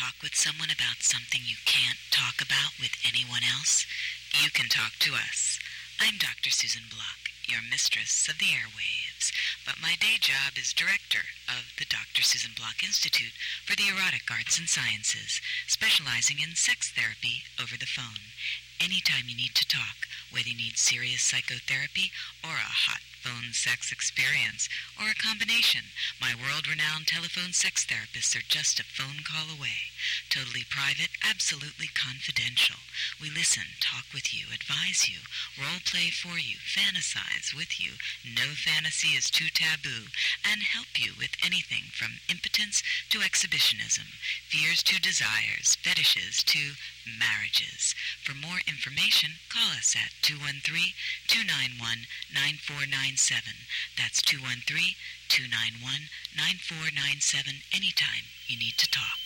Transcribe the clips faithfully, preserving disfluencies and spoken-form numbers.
talk with someone about something you can't talk about with anyone else? You can talk to us. I'm Doctor Susan Block, your mistress of the airwaves, but my day job is director of the Doctor Susan Block Institute for the Erotic Arts and Sciences, specializing in sex therapy over the phone. Anytime you need to talk, whether you need serious psychotherapy or a hot phone sex experience, or a combination, my world-renowned telephone sex therapists are just a phone call away. Totally private, absolutely confidential. We listen, talk with you, advise you, role-play for you, fantasize with you, no fantasy is too taboo, and help you with anything from impotence to exhibitionism, fears to desires, fetishes to marriages. For more information, call us at two one three, two nine one, nine four nine seven. That's two one three, two nine one, nine four nine seven anytime you need to talk.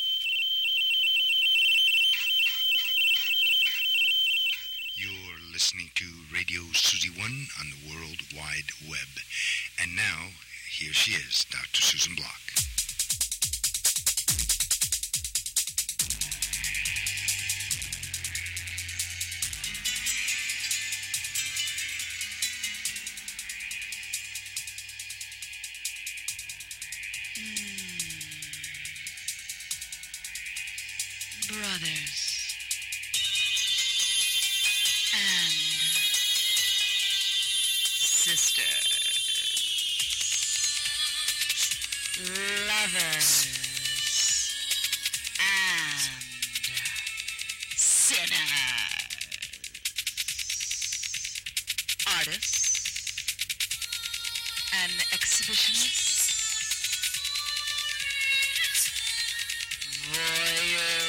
You're listening to Radio Susie One on the World Wide Web. And now, here she is, Doctor Susan Block. Brothers and sisters, lovers and sinners, artists and exhibitionists, voyeurs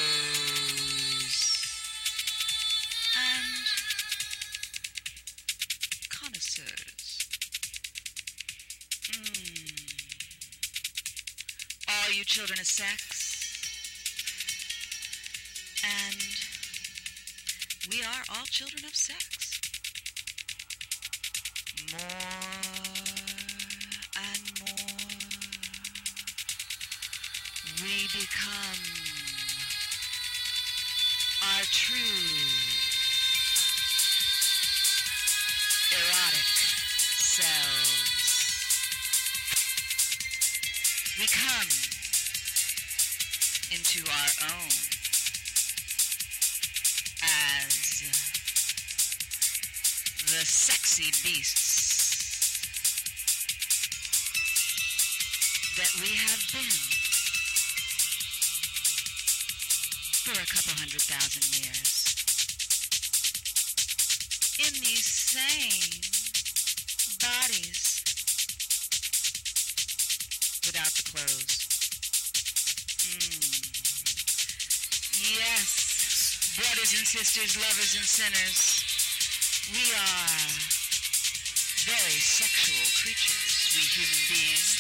and connoisseurs. Mm. All you children of sex. And we are all children of sex. More and more we become our true erotic selves. We come into our own as the sexy beasts that we have been for a couple hundred thousand years. In these same bodies without the clothes. Mm. Yes, brothers and sisters, lovers and sinners, we are very sexual creatures, we human beings.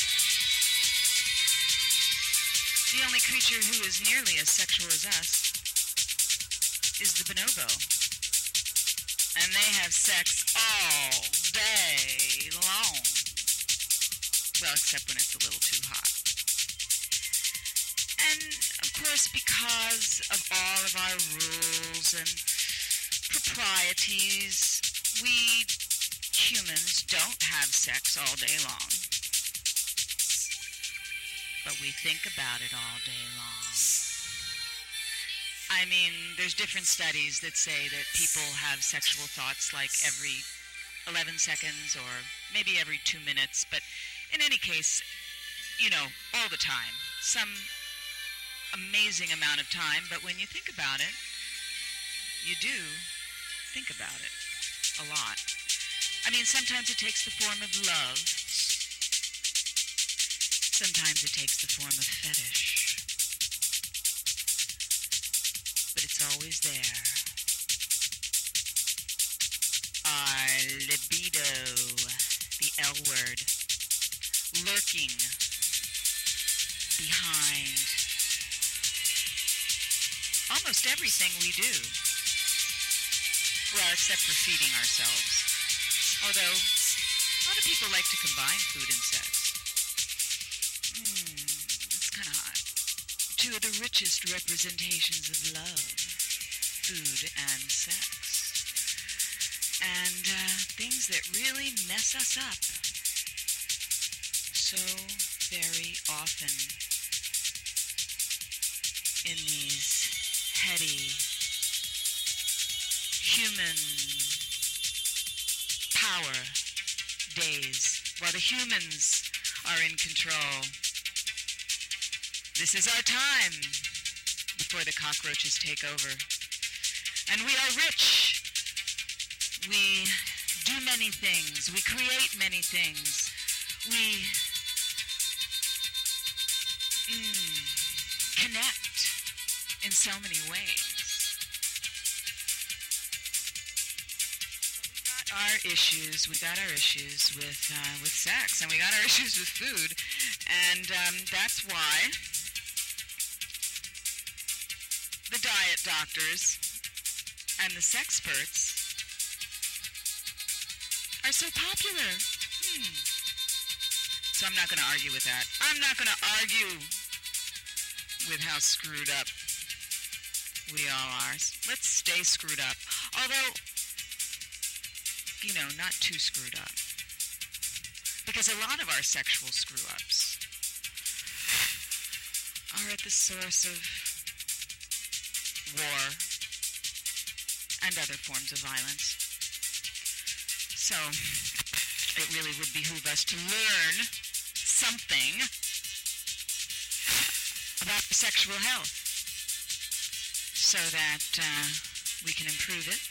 The only creature who is nearly as sexual as us is the bonobo. And they have sex all day long. Well, except when it's a little too hot. And, of course, because of all of our rules and proprieties, we humans don't have sex all day long. But we think about it all day long. I mean, there's different studies that say that people have sexual thoughts like every eleven seconds or maybe every two minutes. But in any case, you know, all the time. Some amazing amount of time. But when you think about it, you do think about it a lot. I mean, sometimes it takes the form of love. Sometimes it takes the form of fetish. But it's always there. Our libido, the L word, lurking behind almost everything we do. Well, except for feeding ourselves. Although, a lot of people like to combine food and sex. Mmm, it's kind of hot. two of the richest representations of love, food and sex, and uh, things that really mess us up so very often in these heady human power days, while the humans are in control. This is our time before the cockroaches take over. And we are rich. We do many things. We create many things. We mm, connect in so many ways. But we got our issues. We got our issues with uh, with sex, and we got our issues with food, and um, that's why the diet doctors and the sexperts are so popular. Hmm. So I'm not going to argue with that. I'm not going to argue with how screwed up we all are. Let's stay screwed up. Although, you know, not too screwed up. Because a lot of our sexual screw-ups are at the source of war, and other forms of violence. So, it really would behoove us to learn something about sexual health so that uh, we can improve it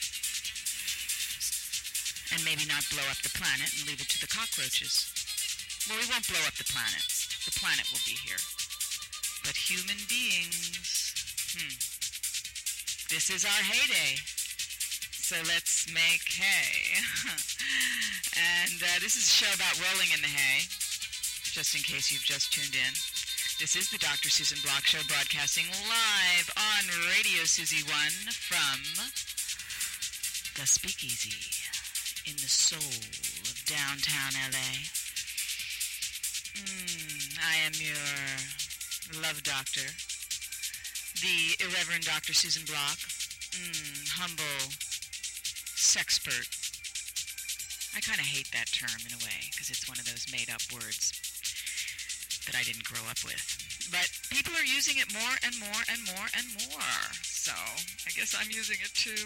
and maybe not blow up the planet and leave it to the cockroaches. Well, we won't blow up the planet. The planet will be here. But human beings, hmm. This is our heyday, so let's make hay. And uh, this is a show about rolling in the hay, just in case you've just tuned in. This is the Doctor Susan Block Show, broadcasting live on Radio Susie one from the Speakeasy in the soul of downtown L A. Mm, I am your love doctor, the Irreverend Doctor Susan Block, mm, humble sexpert. I kind of hate that term in a way, because it's one of those made-up words that I didn't grow up with. But people are using it more and more and more and more, so I guess I'm using it too.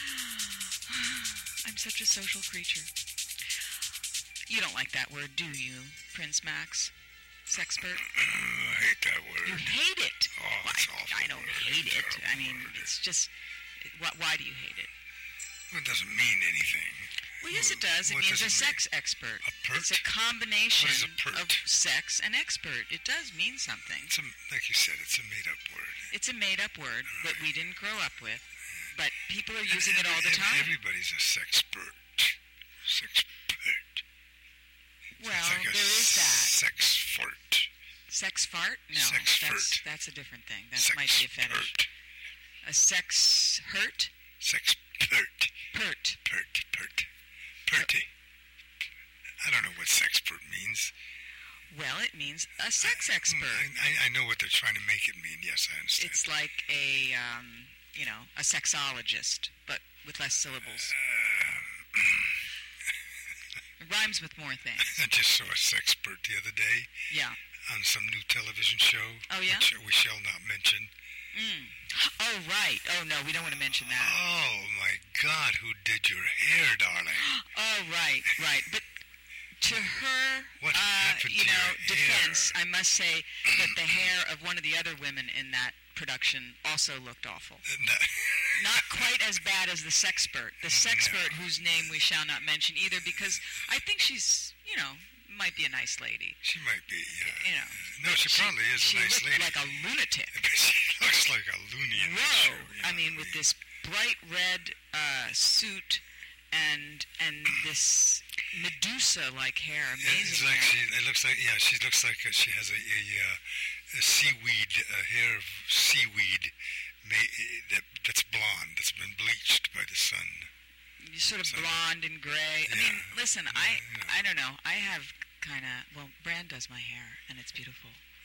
I'm such a social creature. You don't like that word, do you, Prince Max? Sexpert? I hate that word. You hate it? Oh, it's well, awful. I, I don't hate it. I mean, word. It's just, why, why do you hate it? Well, it doesn't mean anything. Well, yes, it does. It what means does a it sex mean? expert. A pert? It's a combination What is a pert? of sex and expert. It does mean something. It's a, like you said, it's a made-up word. It's a made-up word Right. that we didn't grow up with, but people are using and, it all the and time. Everybody's a sexpert. Sexpert. Well, it's like a there is that. Sex fart. Sex fart? No, Sex that's, furt. that's a different thing. That Sex might be a fetish. Pert. A sex hurt? Sex pert. Pert. Pert. Pert. Perty. I don't know what sexpert means. Well, it means a sex I, expert. I, I know what they're trying to make it mean. Yes, I understand. It's like a, um, you know, a sexologist, but with less syllables. It rhymes with more things. I just saw a sexpert the other day. Yeah. On some new television show. Oh, yeah? Which we shall not mention. Mm. Oh, right. Oh, no, we don't want to mention that. Oh, my God, who did your hair, darling? Oh, right, right. But to her, What uh, happened you to know, your defense, hair? I must say that the hair of one of the other women in that production also looked awful. No. Not quite as bad as the sexpert. The sexpert whose name we shall not mention either, because I think she's, you know, might be a nice lady. She might be, yeah. You know. No, she, she probably is she a nice looked lady. like a lunatic. She looks like a loony in that Whoa! show. you I know mean, what with this bright red uh, suit and and this Medusa-like hair, Yeah, amazing it's like hair. she, it looks like, yeah, she looks like uh, she has a, a, uh, a seaweed, a hair of seaweed ma- that, that's blonde, that's been bleached by the sun. You're sort of So- blonde and gray. I Yeah. mean, listen, I Yeah. I don't know. I have kind of, well, Brand does my hair, and it's beautiful.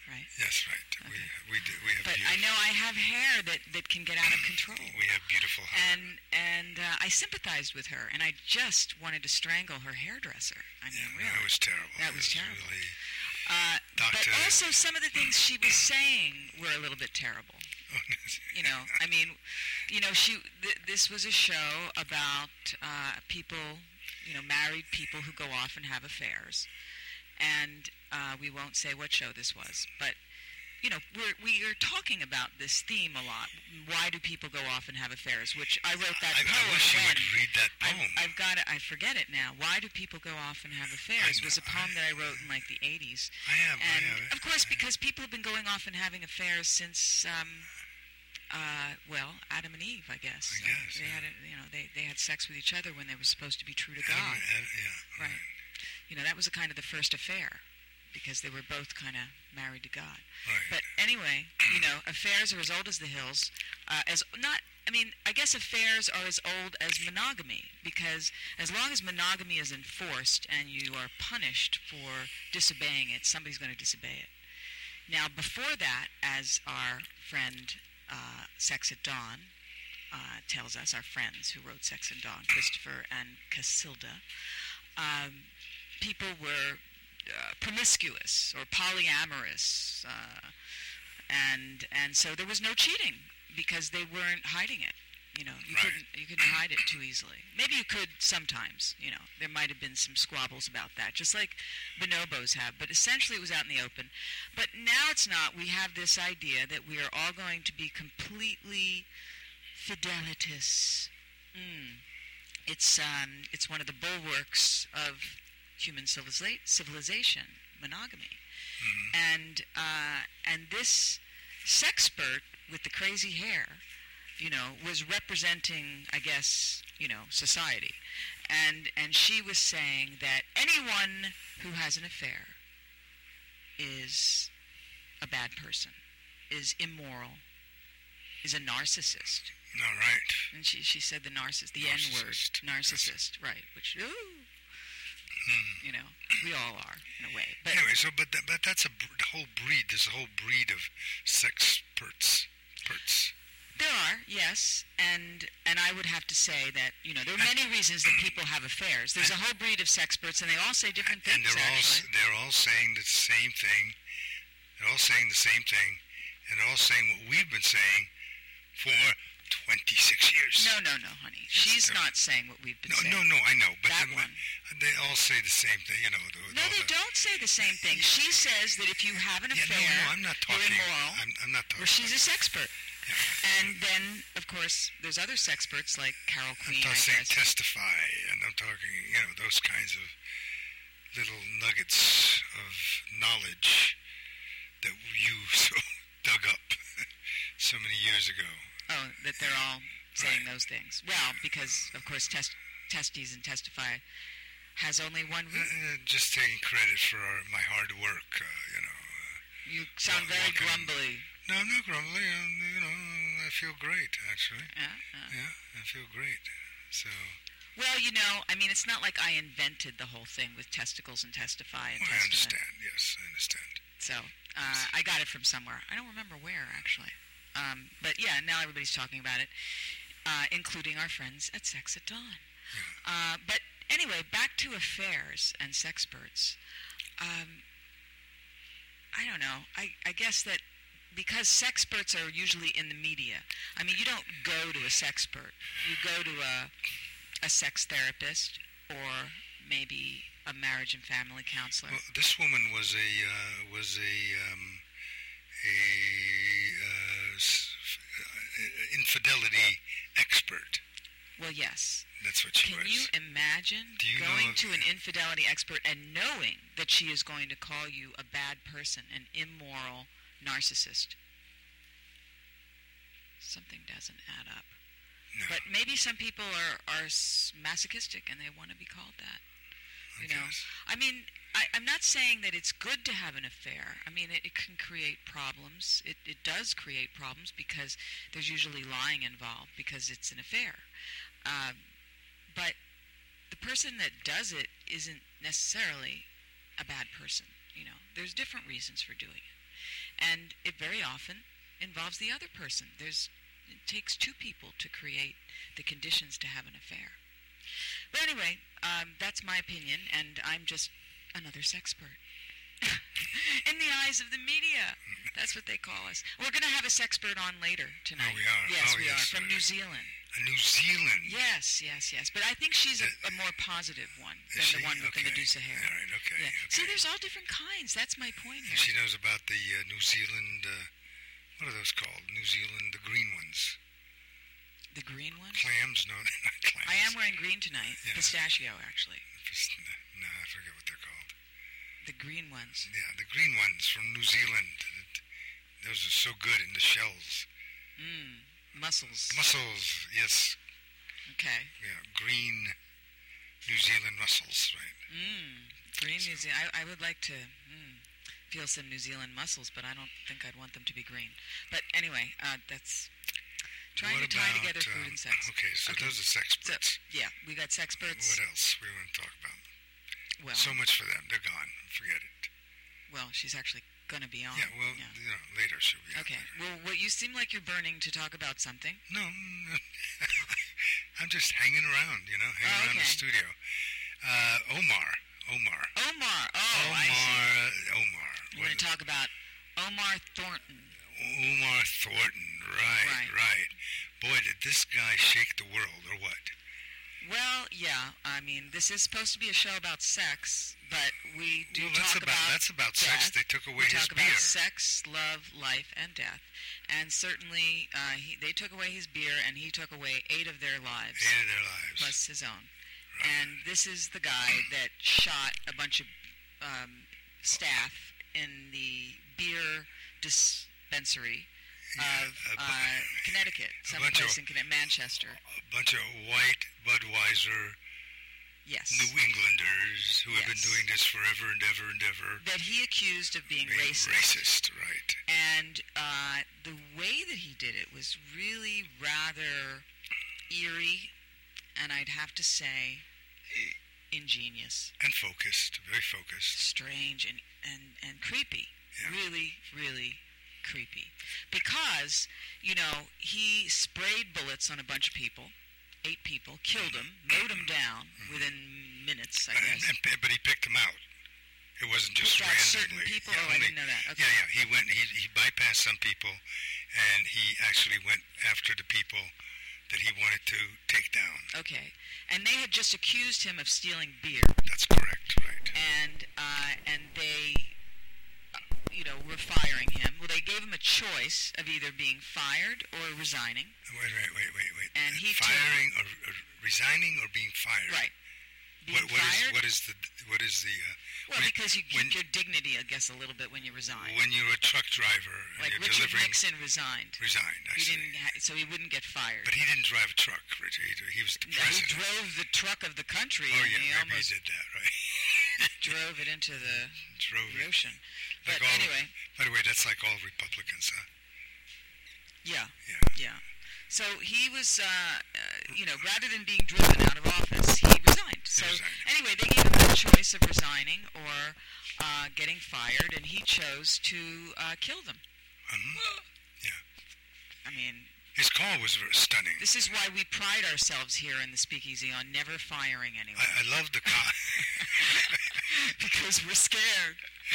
right? Yes, right. Okay. We we do, we have. But I know I have hair that, that can get out of control. We have beautiful hair. And and uh, I sympathized with her, and I just wanted to strangle her hairdresser. I mean, yeah, really, that was terrible. That was, was terrible. Really, uh, but Doctor also, some of the things she was saying were a little bit terrible. You know, I mean, you know, she. Th- this was a show about uh, people, you know, married people who go off and have affairs, and uh, we won't say what show this was, but you know, we're we are talking about this theme a lot. Why do people go off and have affairs? Which I wrote that I, poem. I wish you when. would read that poem. I've, I've got it. I forget it now. Why do people go off and have affairs? I Was a know, poem I, that I wrote in like the eighties. I have. And I have it. of course, because people have been going off and having affairs since, um, uh, well, Adam and Eve, I guess. I guess. They yeah. had, a, you know, they they had sex with each other when they were supposed to be true to Adam, God. Adam, yeah. Right. You know, that was a kind of the first affair, because they were both kind of married to God. Right. But anyway, you know, affairs are as old as the hills. Uh, as not, I mean, I guess affairs are as old as monogamy, because as long as monogamy is enforced and you are punished for disobeying it, somebody's going to disobey it. Now, before that, as our friend uh, Sex at Dawn uh, tells us, our friends who wrote Sex at Dawn, Christopher and Casilda, um, people were Uh, promiscuous or polyamorous, uh, and and so there was no cheating because they weren't hiding it. You know, you right. couldn't you couldn't hide it too easily. Maybe you could sometimes. You know, there might have been some squabbles about that, just like bonobos have. But essentially, it was out in the open. But now it's not. We have this idea that we are all going to be completely fidelitous. Mm. It's um, it's one of the bulwarks of human civiliza- civilization, monogamy. Mm-hmm. And uh, and this sexpert with the crazy hair, you know, was representing, I guess, you know, society. And and she was saying that anyone who has an affair is a bad person, is immoral, is a narcissist. All right. And she she said the narcissist, the N-word, Narcissist. narcissist, right? Which, ooh, Hmm. you know, we all are in a way. But Anyway, so but that, but that's a br- whole breed. There's a whole breed of sexperts. Perts. there are, yes, and and I would have to say that, you know, there are many reasons that people have affairs. There's a whole breed of sexperts, and they all say different And things. they're all s- Actually, they're all saying the same thing. They're all saying the same thing, and they're all saying what we've been saying for twenty-six years. no, no, no, honey. She's they're- not saying what we've been No, saying. no, no, I know, but That then one. they all say the same thing, you know. The, No, all they the, don't say the same thing. She says that if you have an Yeah, affair, no, no, I'm not you're talking. immoral. I'm, I'm not talking. Well, she's a sexpert. Yeah. And then, of course, there's other sexperts like Carol I'm Queen, I not saying guess. testify, and I'm talking, you know, those kinds of little nuggets of knowledge that you so dug up so many years ago. Oh, that they're all saying Right. those things. Well, because, of course, test, testes and testify has only one Uh, root. uh, just taking credit for our, my hard work, uh, you know. Uh, You sound well, very walking- grumbly. no, I'm not grumbling. I'm, you know, I feel great, actually. Yeah, yeah. Yeah, I feel great. So, Well, you know, I mean, it's not like I invented the whole thing with testicles and testify and well, I testament. understand. Yes, I understand. So, uh, I got it from somewhere. I don't remember where, actually. Um, but, yeah, now everybody's talking about it, uh, including our friends at Sex at Dawn. Uh, but, anyway, back to affairs and sexperts. Um, I don't know. I, I guess that because sexperts are usually in the media. I mean, you don't go to a sexpert. You go to a, a sex therapist or maybe a marriage and family counselor. Well, this woman was a uh, was a um, a uh, s- uh, infidelity expert. Well, yes. That's what she Can was. you imagine Do you going know- to an infidelity expert and knowing that she is going to call you a bad person, an immoral narcissist? Something doesn't add up. No, But maybe some people are, are s- masochistic and they want to be called that. I You know, guess. I mean, I, I'm not saying that it's good to have an affair. I mean, it, it can create problems. It, it does create problems because there's usually lying involved because it's an affair. Um, but the person that does it isn't necessarily a bad person. You know, there's different reasons for doing it. And it very often involves the other person. There's, it takes two people to create the conditions to have an affair. But anyway, um, that's my opinion, and I'm just another sexpert. In the eyes of the media. That's what they call us. We're going to have a sexpert on later tonight. Oh, we are? Yes, oh, we yes, are, from uh, New Zealand. A New Zealand? Yes, yes, yes. But I think she's a, a more positive one than she? the one with okay. the Medusa hair. All right, okay, Yeah. okay. See, there's all different kinds. That's my point here. And she knows about the uh, New Zealand, uh, what are those called? New Zealand, the green ones. The green ones? Clams? No, they're not clams. I am wearing green tonight. Yeah. Pistachio, actually. No, I forget what they're called. The green ones. Yeah, the green ones from New Zealand. Those are so good in the shells. Mmm. Mussels. Mussels, yes. Okay. Yeah, green New Zealand mussels, right? Mmm. Green New Zealand. I, I would like to mm, feel some New Zealand mussels, but I don't think I'd want them to be green. But anyway, uh, that's trying what to tie about, together food um, and sex. Okay, so Okay. those are sexperts. So, yeah, we got sexperts. What else we want to talk about? Well, So much for them. They're gone. Forget it. well, she's actually going to be on. Yeah, well, Yeah. you know, later she'll be on Okay. later. Well, what you seem like you're burning to talk about something. No, no. I'm just hanging around, you know, hanging Oh, around the okay. studio. Uh, Omar. Omar. Omar. Oh, Omar. I see. Omar. We're going to talk about Omar Thornton. Omar Thornton. Right, Right. right. Boy, did this guy shake the world, or what? Well, yeah. I mean, this is supposed to be a show about sex, but we do well, that's talk about, about that's about death. sex. They took away we his talk beer. about sex, love, life, and death. And certainly, uh, he, they took away his beer, and he took away eight of their lives, Eight of their lives. plus his own. Right. And this is the guy that shot a bunch of um, staff in the beer dispensary Yeah, of a bu- uh, Connecticut, a bunch someplace of- in Conne- Manchester. A bunch of white Budweiser Yes. New Englanders who have been Yes. doing this forever and ever and ever. That he accused of being, Being racist. racist, right. And uh, the way that he did it was really rather eerie, and I'd have to say ingenious, And focused, very focused. strange, and, and, and creepy. Yeah. Really, really creepy. Because, you know, he sprayed bullets on a bunch of people, eight people, killed them, mowed them down within minutes, I And, guess. and, but he picked them out. It wasn't just Picked out certain randomly. people? Yeah, Oh, I only- didn't know that. Okay. Yeah, yeah. He went. He he bypassed some people, and he actually went after the people that he wanted to take down. Okay. And they had just accused him of stealing beer. That's correct, right? and uh, and they, uh, you know, were firing him. Well, they gave him a choice of either being fired or resigning. Wait, wait, wait, wait, wait. And he took- firing or, or resigning or being fired. Right. Being What, what is fired. what is the what is the uh, well, when- because you when- keep your dignity, I guess, a little bit when you resign. when you're a truck driver and like you're Richard delivering Nixon resigned. resigned. I He see. didn't, ha- so he wouldn't get fired. But he didn't drive a truck, Richard. He, he was the No, he president. drove the truck of the country, oh and yeah, he maybe almost he did that, right? drove it into the, Drove the it. ocean. Like But all, anyway, By the way, that's like all Republicans, huh? yeah. Yeah. Yeah. So he was, uh, uh, you know, rather than being driven out of office, he resigned. So resigned. anyway, they gave him the choice of resigning or uh, getting fired, and he chose to uh, kill them. Um, yeah. I mean, His call was very stunning. this is why we pride ourselves here in the Speakeasy on never firing anyone. I, I love the call. Because we're scared.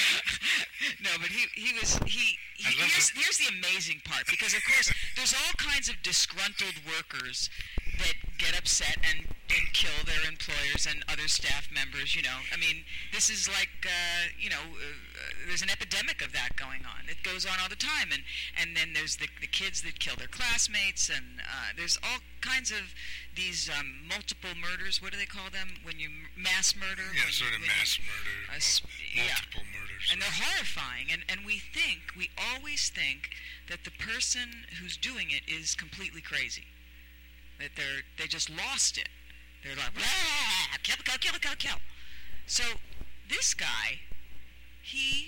No, but he, he was, he, he I love here's, the- here's the amazing part, because of course there's all kinds of disgruntled workers that get upset and, and kill their employers and other staff members, you know. I mean, this is like, uh, you know, uh, there's an epidemic of that going on. It goes on all the time. And, and then there's the, the kids that kill their classmates, and uh, there's all kinds of these um, multiple murders. What do they call them? When you, mass murder? Yeah, when sort you, of when mass you, murder, uh, mul- sp- yeah. multiple murders. And they're horrifying, and, and we think, we always think that the person who's doing it is completely crazy. That they're, they just lost it. They're like, "Rah! Kill, kill, kill, kill, kill." So this guy, he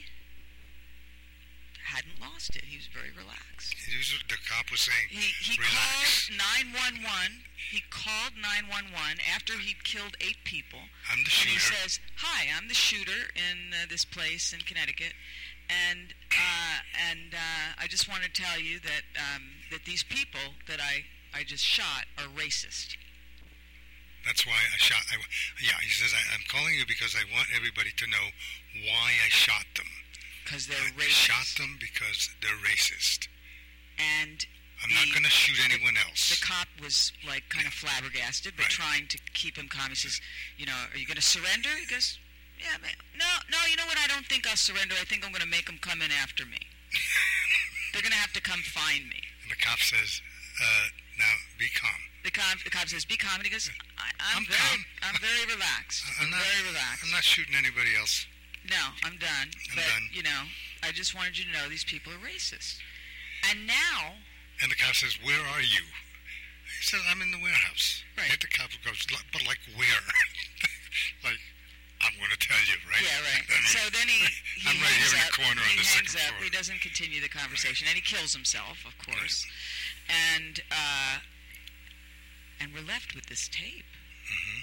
hadn't lost it. He was very relaxed. He was, the cop was saying, He, he relax. called nine one one. He called nine one one after he'd killed eight people. I'm the And he shooter. says, "Hi, I'm the shooter in uh, this place in Connecticut, And uh, and uh, I just want to tell you that um, that these people that I, I just shot are racist. That's why I shot. I, yeah, he says, I, I'm calling you because I want everybody to know why I shot them. Because they're I racist. shot them because they're racist. And I'm the, not going to shoot anyone the, else. The cop was, like, kind of flabbergasted, but Right. trying to keep him calm. He says, you know, are you going to surrender? He goes, yeah, man. No, no, you know what? I don't think I'll surrender. I think I'm going to make them come in after me. They're going to have to come find me. And the cop says, uh, now, be calm. The cop, the cop says, be calm. And he goes, I, I'm, I'm very, calm. I'm very relaxed. I'm not, very relaxed. I'm not shooting anybody else. No, I'm done. I'm but, done. you know, I just wanted you to know these people are racist. And now... And the cop says, where are you? He says, I'm in the warehouse. Right. And the cop goes, but like where? Like, I'm going to tell you, right? Yeah, right. And So then he, he I'm right hangs here in up. the corner he on the hangs second up. floor. He doesn't continue the conversation, and he kills himself, of course. And uh, and we're left with this tape. Mm-hmm.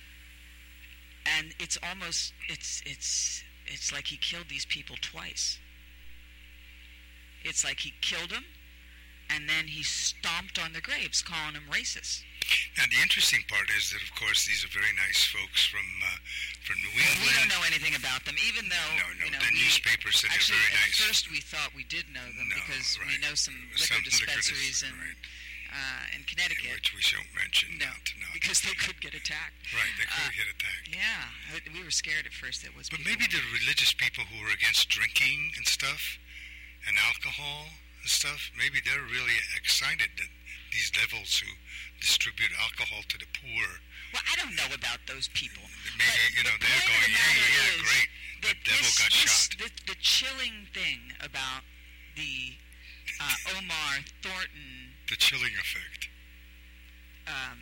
And it's almost it's it's it's like he killed these people twice. It's like he killed them, and then he stomped on their graves, calling them racist. And the interesting part is that, of course, these are very nice folks from uh, from New England. We don't know anything about them, even though No, no, you know, the we, newspaper said actually, they're very at nice. first we thought we did know them No, because we right. know some Some liquor liquor dispensaries dis- in right. uh, in Connecticut. Which we shouldn't mention. No, Not, not. because they could get attacked. Right, they could uh, get attacked. Yeah, I- we were scared at first. It was. But people maybe were- the religious people who are against drinking and stuff, and alcohol and stuff, maybe they're really excited that these devils who distribute alcohol to the poor, Well, I don't know about those people. maybe, But you know, the they're point of going, the hey, matter yeah, is great, the that devil this, got this, shot. The, the chilling thing about the uh, Omar Thornton The chilling effect. um,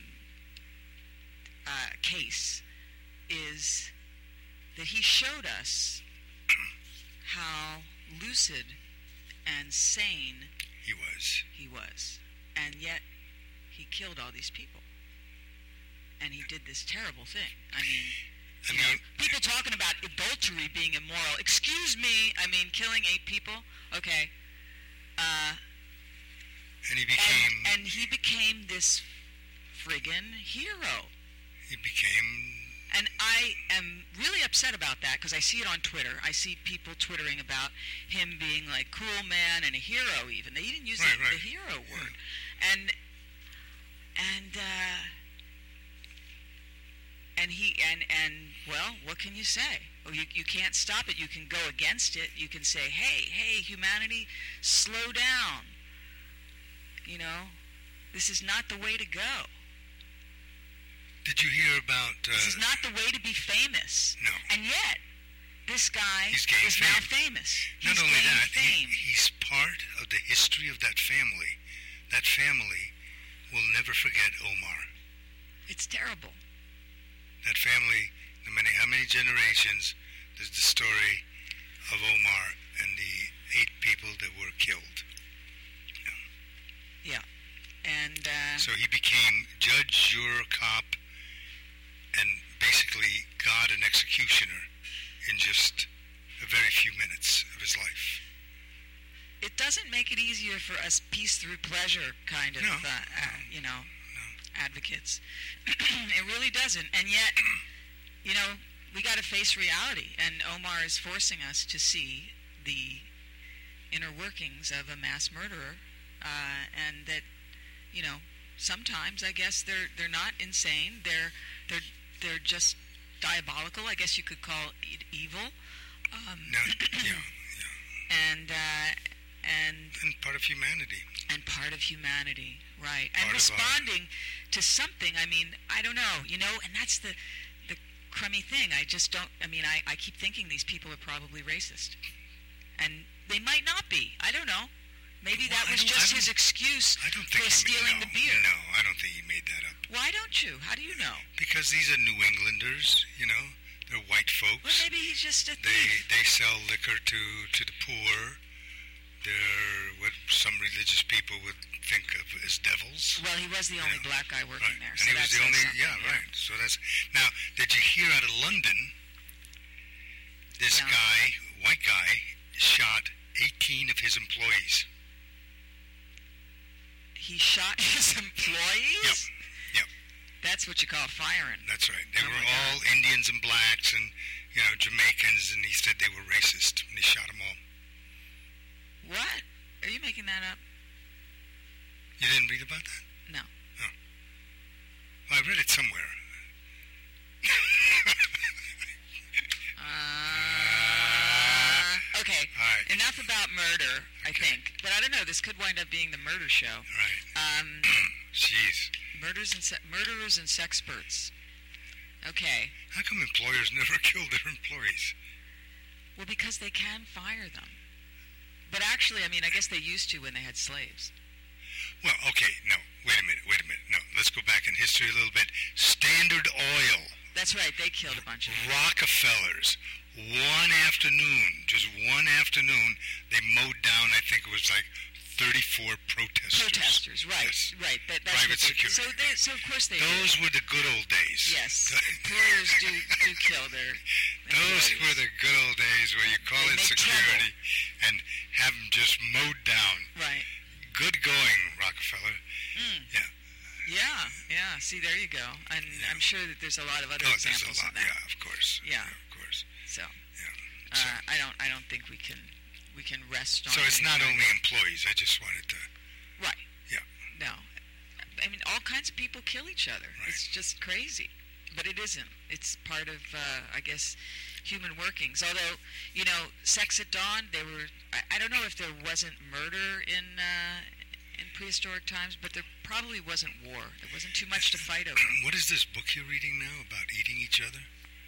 uh, case is that he showed us how lucid and sane He was. he was, and yet he killed all these people, and he did this terrible thing. I mean, I you mean, know, people talking about adultery being immoral. Excuse me, I mean, killing eight people, okay. Uh, and he became, and, and he became this friggin' hero. he became, And I am really upset about that because I see it on Twitter. I see people twittering about him being like cool man and a hero even. They even use Right, the, right. the hero word. And and uh, and he and and well, what can you say? Oh, you you can't stop it. You can go against it. You can say, hey, hey, humanity, slow down. You know, this is not the way to go. did you hear about, uh, This is not the way to be famous. no, And yet, this guy He's gained is fame. now famous. not He's only gained that, he, fame. he's part of the history of that family. That family will never forget Omar. It's terrible. That family, no matter how many generations, there's the story of Omar and the eight people that were killed. Yeah. And uh, So he became judge, juror, cop, and basically God and executioner in just a very few minutes of his life. it doesn't make it easier for us peace through pleasure kind of, No, uh, uh, no, you know, no. advocates. It really doesn't. And yet, you know, we got to face reality. And Omar is forcing us to see the inner workings of a mass murderer, uh, and that, you know, sometimes I guess they're they're not insane. They're they're they're just diabolical. I guess you could call it evil. Um, No, yeah, yeah. and uh, and And part of humanity. and part of humanity, right? And Part of, uh, responding to something. I mean, I don't know, you know, and that's the the crummy thing. I just don't. I mean, I, I keep thinking these people are probably racist, and they might not be. I don't know. Maybe that Well, I was don't- just I his don't- excuse I don't for think he stealing made, no, the beer. No, I don't think he made that up. Why don't you? How do you know? Because these are New Englanders, you know. They're white Well, folks. maybe he's just a They thief. they sell liquor to, to the poor. They're what some religious people would think of as devils. Well, he was the only Yeah. black guy working Right. there, And so he that was the says only, something, yeah, right. So that's, now, did you hear out of London, this No. guy, white guy, shot eighteen of his employees. He shot his employees? Yep. Yep. That's what you call firing. That's right. They Oh were my all God. Indians and blacks and, you know, Jamaicans, and he said they were racist, and he shot them all. What? Are you making that up? You didn't read about that? No. Oh. Well, I read it somewhere. Uh, okay. All right. Enough about murder, I think. But I don't know. This could wind up being the murder show. Right. Um, Jeez. murders and se- murderers and sexperts. Okay. How come employers never kill their employees? Well, because they can fire them. But actually, I mean, I guess they used to when they had slaves. Well, okay, no. Wait a minute, wait a minute. No, let's go back in history a little bit. Standard Oil. That's right. They killed a bunch of them. Rockefellers. One afternoon, just one afternoon, they mowed down, I think it was like thirty-four protesters. Protesters, right, Yes. right. That, that's Private what they- security. So, they, so of course they Those do. were the good old days. Yes, employers do do kill their. Those employees. were the good old days where you call They in make security and have them just mowed down. Right. Good going, Rockefeller. Mm. Yeah. Yeah, yeah. See, there you go. And Yeah. I'm sure that there's a lot of other Oh, there's a examples lot. of that. Yeah, of course. Yeah. of course. So, Yeah. uh, So, I don't, I don't think we can, we can rest on. so it's any not kind only of- employees. I just wanted to. right. Yeah. No, I mean all kinds of people kill each other. Right. It's just crazy, but it isn't. It's part of, uh, I guess, human workings. Although, you know, sex at dawn. They were. I, I don't know if there wasn't murder in uh, in prehistoric times, but there probably wasn't war. There wasn't too much to fight over. What is this book you're reading now about eating each other?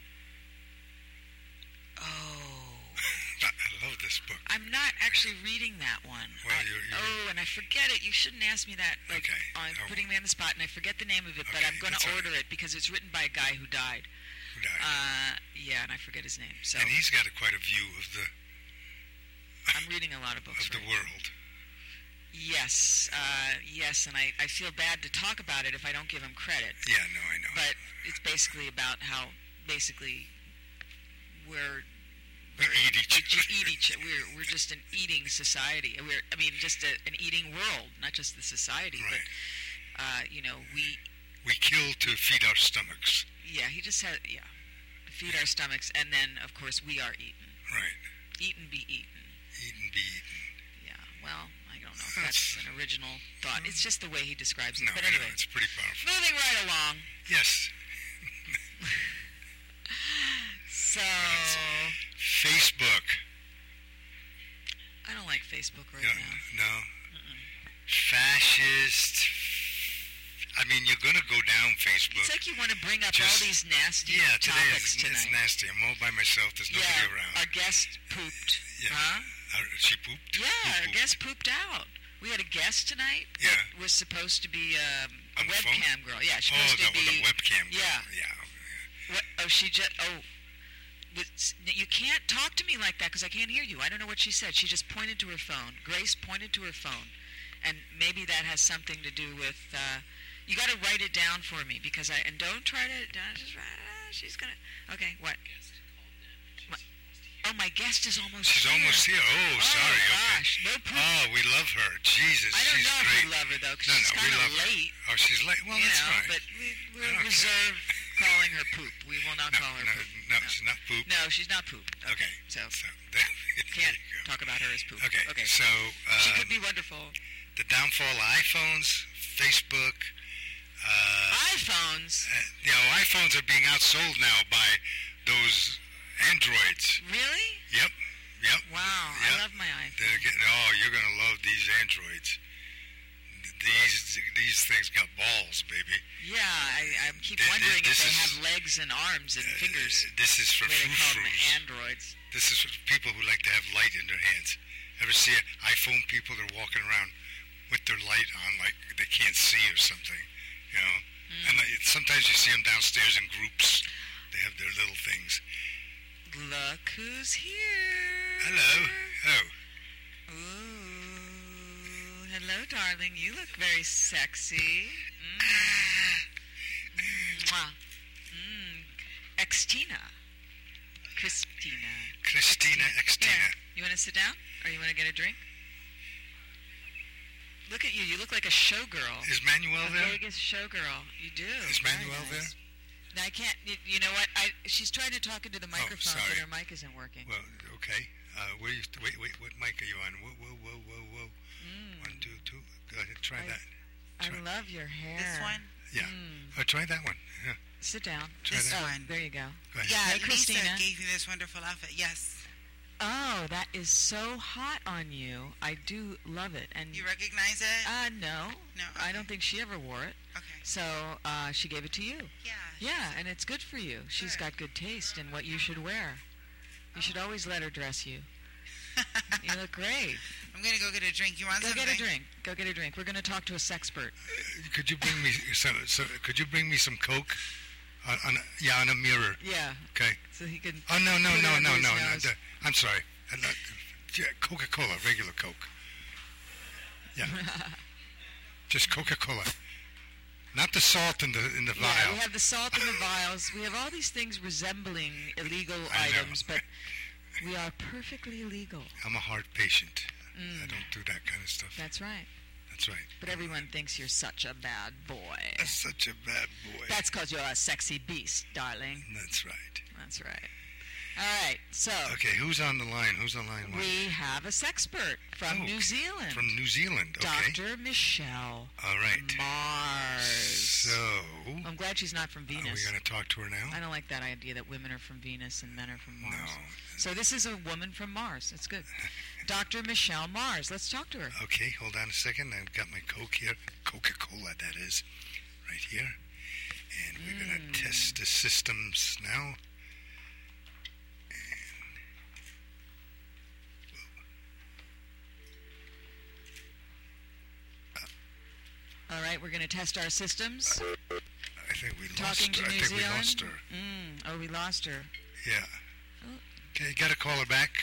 Oh. I love this book. I'm not actually reading that one. Well, I- you're- you're- oh, and I forget it. You shouldn't ask me that. Like, Okay. I'm Oh. putting me on the spot, and I forget the name of it. But Okay, I'm going that's to all order right. it because it's written by a guy who died. Who died? Uh, yeah, and I forget his name. So and he's got a, quite a view of the I'm reading a lot of books. of the right world. Yes, uh, yes, and I, I feel bad to talk about it if I don't give him credit. Yeah, no, I know. But it's basically about how basically we're We eat each we ju- other. eat each we're we're just an eating society. We're I mean just a, an eating world, not just the society, Right. but uh, you know we We kill to feed our stomachs. yeah he just had yeah feed our stomachs, and then of course we are eaten. Right. Eat and be eaten. Eat and be eaten. Yeah. Well, I don't know if That's- that's an original thought. It's just the way he describes it. No, But I know, anyway, it's pretty powerful. moving right along. Yes. So Facebook. I don't like Facebook right Yeah, now. no. Fascist. I mean, you're going to go down Facebook. It's like you want to bring up Just- all these nasty yeah, today topics is, it's tonight. nasty. I'm all by myself. There's nobody yeah, around. our guest pooped. Yeah. Huh? Uh, she pooped? Yeah, Who our pooped? guest pooped out. We had a guest tonight. Yeah. That was supposed to be um, a On the phone? webcam girl. Yeah, she's Oh, supposed the, to be. the webcam. girl. Yeah. Yeah. What, oh, she just. Oh. With- You can't talk to me like that because I can't hear you. I don't know what she said. She just pointed to her phone. Grace pointed to her phone. And maybe that has something to do with. Uh, you got to write it down for me because I. And don't try to. Don't just write it out. She's going to. Okay, what? What? Oh, my guest is almost She's here. almost here. Oh, sorry. Oh, Okay. gosh. No poop. Oh, we love her. Jesus, I don't she's know great. if we love her, though, because No, she's no, we kind of love her. late. Oh, she's late. Well, you that's know, fine. but we, I we'll don't reserve calling her poop. We will not no, call her no, poop. no, she's not poop. No, she's not poop. Okay. Okay. So, So, there, can't there you go. talk about her as poop. Okay. Okay. So, uh, she could be wonderful. the downfall of iPhones, Facebook. Uh, iPhones? uh, you know, iPhones are being outsold now by those Androids. Really? Yep. Yep. Wow. Yep. I love my iPhone. They're getting. Oh, you're gonna love these Androids. These these things got balls, baby. Yeah, I, I keep Th- th- wondering if this they is- have legs and arms and Uh, fingers. This is for the way they call them frou-frous. androids. This is for people who like to have light in their hands. Ever see iPhone people that are walking around with their light on, like they can't see or something, you know? Mm. And like, sometimes you see them downstairs in groups. They have their little things. Look who's here. Hello. Oh. Ooh, hello, darling. You look very sexy. Mm. Mwah. Mm. Xtina. Christina. Christina Xtina. Here. You want to sit down, or you want to get a drink? Look at you. You look like a showgirl. Is Manuel a there? Vegas showgirl. You do. Is Very Manuel nice. there? No, I can't. You, you know what? I she's trying to talk into the microphone, sorry. but her mic isn't working. Well, okay. Uh, where you, wait, wait, what mic are you on? Whoa, whoa, whoa, whoa, whoa. Mm. One, two, two. Go ahead, try I, that. I Try. love your hair. This one? Yeah. Mm. Oh, try that one. Yeah. Sit down. Try This that. one. There you go. Go ahead. Yeah, Hey, Lisa Christina. gave me this wonderful outfit. Yes. Oh, that is so hot on you. I do love it. And You recognize it? uh, no, No, I okay. don't think she ever wore it. Okay. So uh, she gave it to you. Yeah. Yeah, and it's good for you. She's Good. got good taste in what you should wear. You should always let her dress you. You look great. I'm going to go get a drink. You want Go something? get a drink. Go get a drink. We're going to talk to a sexpert. Uh, Could you bring me some? So, could you bring me some Coke? On, on, yeah, on a mirror. Yeah, Okay. so he can. Oh no, no, Put it no, under no, his no, no. nose. the- I'm sorry. Uh, not- yeah, Coca-Cola, regular Coke. Yeah. Just Coca-Cola. Not the salt in the in the Yeah, vial. we have the salt in the vials. We have all these things resembling illegal I know. items, but we are perfectly legal. I'm a heart patient. Mm. I don't do that kind of stuff. That's right. That's right. But everyone thinks you're such a bad boy. That's such a bad boy. That's because you're a sexy beast, darling. That's right. That's right. All right, so Okay, who's on the line? Who's on line one? we have a sexpert from Oh, New Zealand, From New Zealand. Okay. Doctor Michelle All right. Mars. So, I'm glad she's not from are we Venus. going to talk to her now? I don't like that idea that women are from Venus and men are from Mars. No. So this is a woman from Mars. That's good. Doctor Michelle Mars. Let's talk to her. Okay, hold on a second. I've got my Coke here. Coca-Cola, that is. Right here. And we're going Mm. to test the systems now. All right, we're going to test our systems. I think we Talking lost to her. I New think we Zealand. lost her. Mm. Oh, we lost her. Yeah. Oh. Okay, you got to call her back.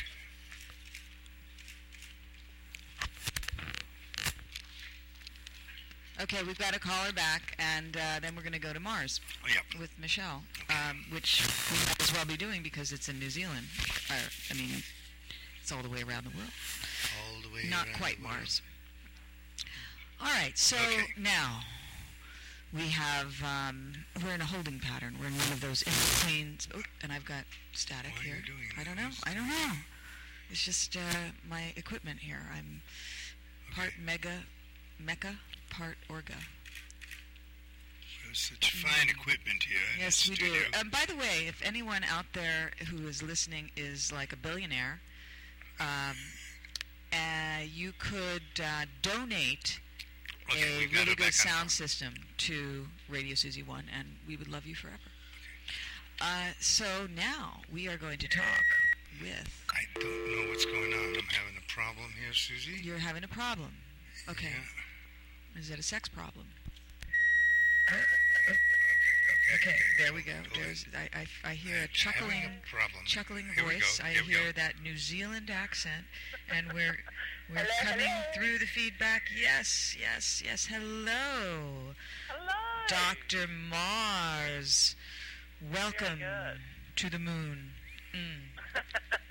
Okay, we've got to call her back, and uh, then we're going to go to Mars Oh, yeah. with Michelle, um, which we might as well be doing because it's in New Zealand. Or, I mean, it's all the way around the world. All the way Not around quite the world. Mars. All right, so Okay. now we have, um, we're in a holding pattern. We're in one of those in-between, oh, and I've got static Why are you here. doing I that? don't know. What's I don't know. It's just uh, my equipment here. I'm part Okay. mega, mecha, part orga. There's such fine equipment here. in Yes, the we do. studio. Um, by the way, if anyone out there who is listening is like a billionaire, um, uh, you could uh, donate Okay, a we've got really her good back on sound phone. system to Radio Susie One, and we would love you forever. Uh, so now we are going to talk with. I don't know what's going on. I'm having a problem here, Susie. You're having a problem. Okay. Yeah. Is it a sex problem? Okay, Okay, there we go. Okay. There's, I, I, I hear I'm a chuckling, having a problem. chuckling Here we voice. go. I Here we hear go. that New Zealand accent, and we're we're Hello, coming hello. through the feedback. Yes, yes, yes. Hello, Hello. Doctor Mars. Welcome good. to the moon. Mm.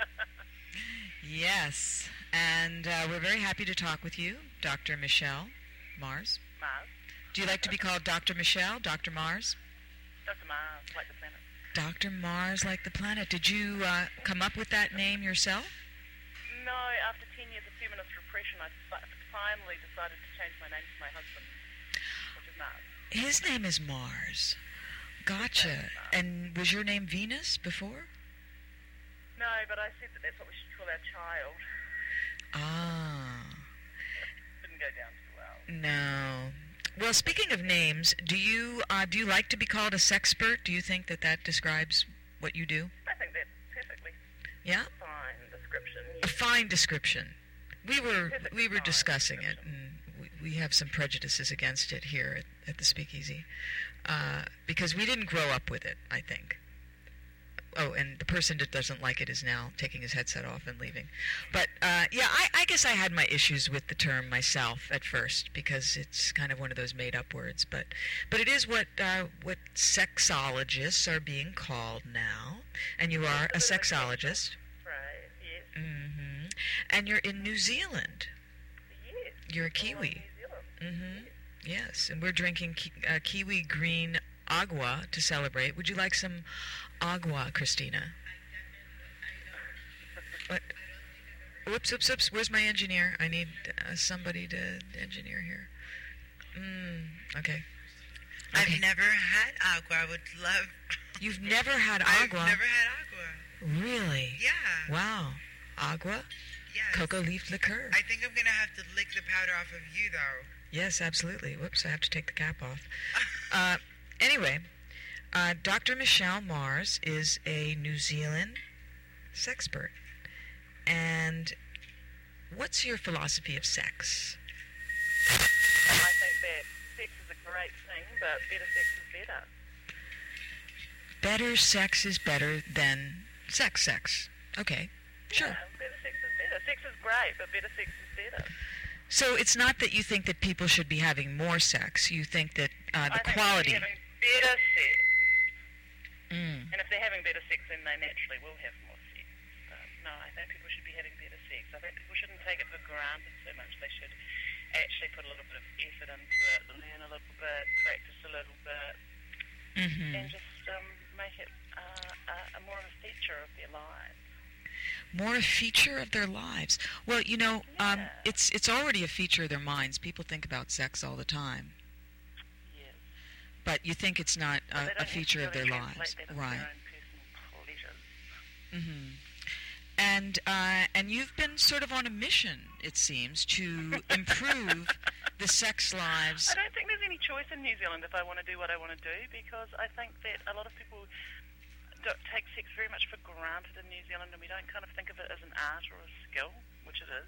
Yes, and uh, we're very happy to talk with you, Doctor Michelle Mars. Mars. Do you like to be called Doctor Michelle, Doctor Mars? Doctor Mars, like the planet. Doctor Mars, like the planet. Did you uh, come up with that name yourself? No, after ten years of feminist repression, I fi- finally decided to change my name to my husband, which is Mars. His name is Mars. Gotcha. And was your name Venus before? No, but I said that that's what we should call our child. Ah, Didn't go down too well. no. Well, speaking of names, do you uh, do you like to be called a sexpert? Do you think that that describes what you do? I think that's perfectly Yeah, fine description. a Yes. fine description. We were Perfectly we were fine discussing it, description. and we, we have some prejudices against it here at, at the Speakeasy uh, because we didn't grow up with it. I think. Oh, and the person that doesn't like it is now taking his headset off and leaving. But, uh, yeah, I, I guess I had my issues with the term myself at first because it's kind of one of those made-up words. But but it is what uh, what sexologists are being called now. And you are a sexologist. Right. Mm-hmm. And you're in New Zealand. Yes. You're a all over Kiwi. New Zealand. Mm-hmm. Yes, and we're drinking ki- uh, Kiwi green agua to celebrate. Would you like some agua, Christina? What? Whoops, whoops, whoops. Where's my engineer? I need uh, somebody to engineer here. Mm, okay. Okay. I've never had agua. I would love. You've never had I've agua? never had agua. Really? Yeah. Wow. Agua? Yes. Cocoa leaf liqueur. I think I'm gonna have to lick the powder off of you, though. Yes, absolutely. Whoops, I have to take the cap off. Uh, anyway, uh, Doctor Michelle Mars is a New Zealand sexpert. And what's your philosophy of sex? I think that sex is a great thing, but better sex is better. Better sex is better than sex sex. Okay, sure. Yeah, better sex is better. Sex is great, but better sex is better. So it's not that you think that people should be having more sex. You think that uh, the I think quality... they should be having better sex. Mm. And if they're having better sex, then they naturally will have more sex. But no, I think people should be having better sex. I think people shouldn't take it for granted so much. They should actually put a little bit of effort into it, learn a little bit, practice a little bit, Mm-hmm. and just um, make it uh, a, a more of a feature of their lives. More a feature of their lives. Well, you know, um, Yeah. it's it's already a feature of their minds. People think about sex all the time, Yes. but you think it's not But they a, a don't feature of their necessarily lives, translate that into right? Their own personal pleasures. Mm-hmm. And uh, and you've been sort of on a mission, it seems, to improve the sex lives. I don't think there's any choice in New Zealand if I want to do what I want to do, because I think that a lot of people don't take sex very much for granted in New Zealand, and we don't kind of think of it as an art or a skill, which it is.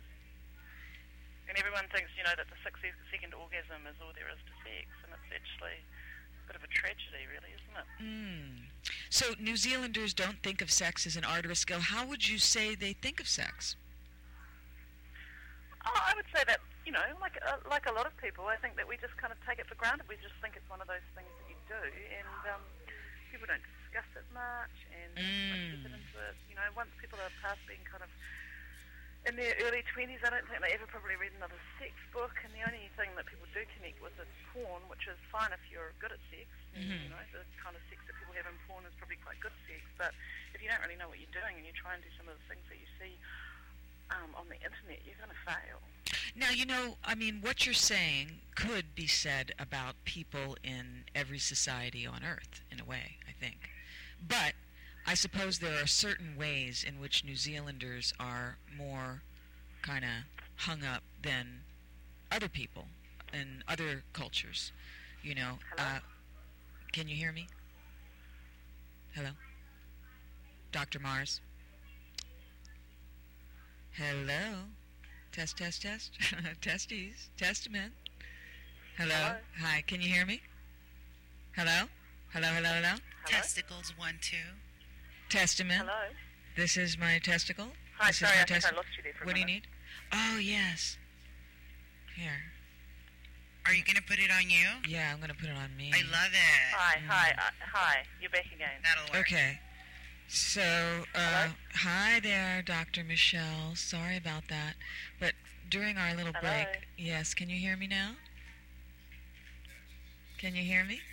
And everyone thinks, you know, that the six-second orgasm is all there is to sex, and it's actually a bit of a tragedy, really, isn't it? Mm. So New Zealanders don't think of sex as an art or a skill. How would you say they think of sex? Oh, I would say that, you know, like uh, like a lot of people, I think that we just kind of take it for granted. We just think it's one of those things that you do, and um, people don't discuss it much, and Mm. don't get into it. You know, once people are past being kind of in their early twenties, I don't think they ever probably read another sex book, and the only thing that people do connect with is porn, which is fine if you're good at sex. Mhm. You know, the kind of sex that people have in porn is probably quite good sex, but if you don't really know what you're doing and you try and do some of the things that you see um, on the internet, you're going to fail. Now, you know, I mean, what you're saying could be said about people in every society on Earth, in a way, I think. But I suppose there are certain ways in which New Zealanders are more kind of hung up than other people in other cultures, you know. Hello? Uh, can you hear me? Hello? Doctor Mars? Hello? Test, test, test. Testes. Testament. Hello? Hello? Hi, can you hear me? Hello? Hello, hello, hello? Hello? Testicles, one, two. Testament. Hello? This is my testicle. Hi, this sorry, is my I think I testi- lost you there for a What do you minute. need? Oh, yes. Here. Are you gonna put it on you? Yeah, I'm going to put it on me. I love it. Hi, Mm. hi, uh, hi. You're back again. That'll work. Okay. So, uh, Hello? hi there, Doctor Michelle. Sorry about that. But during our little Hello? break, yes, can you hear me now? Can you hear me?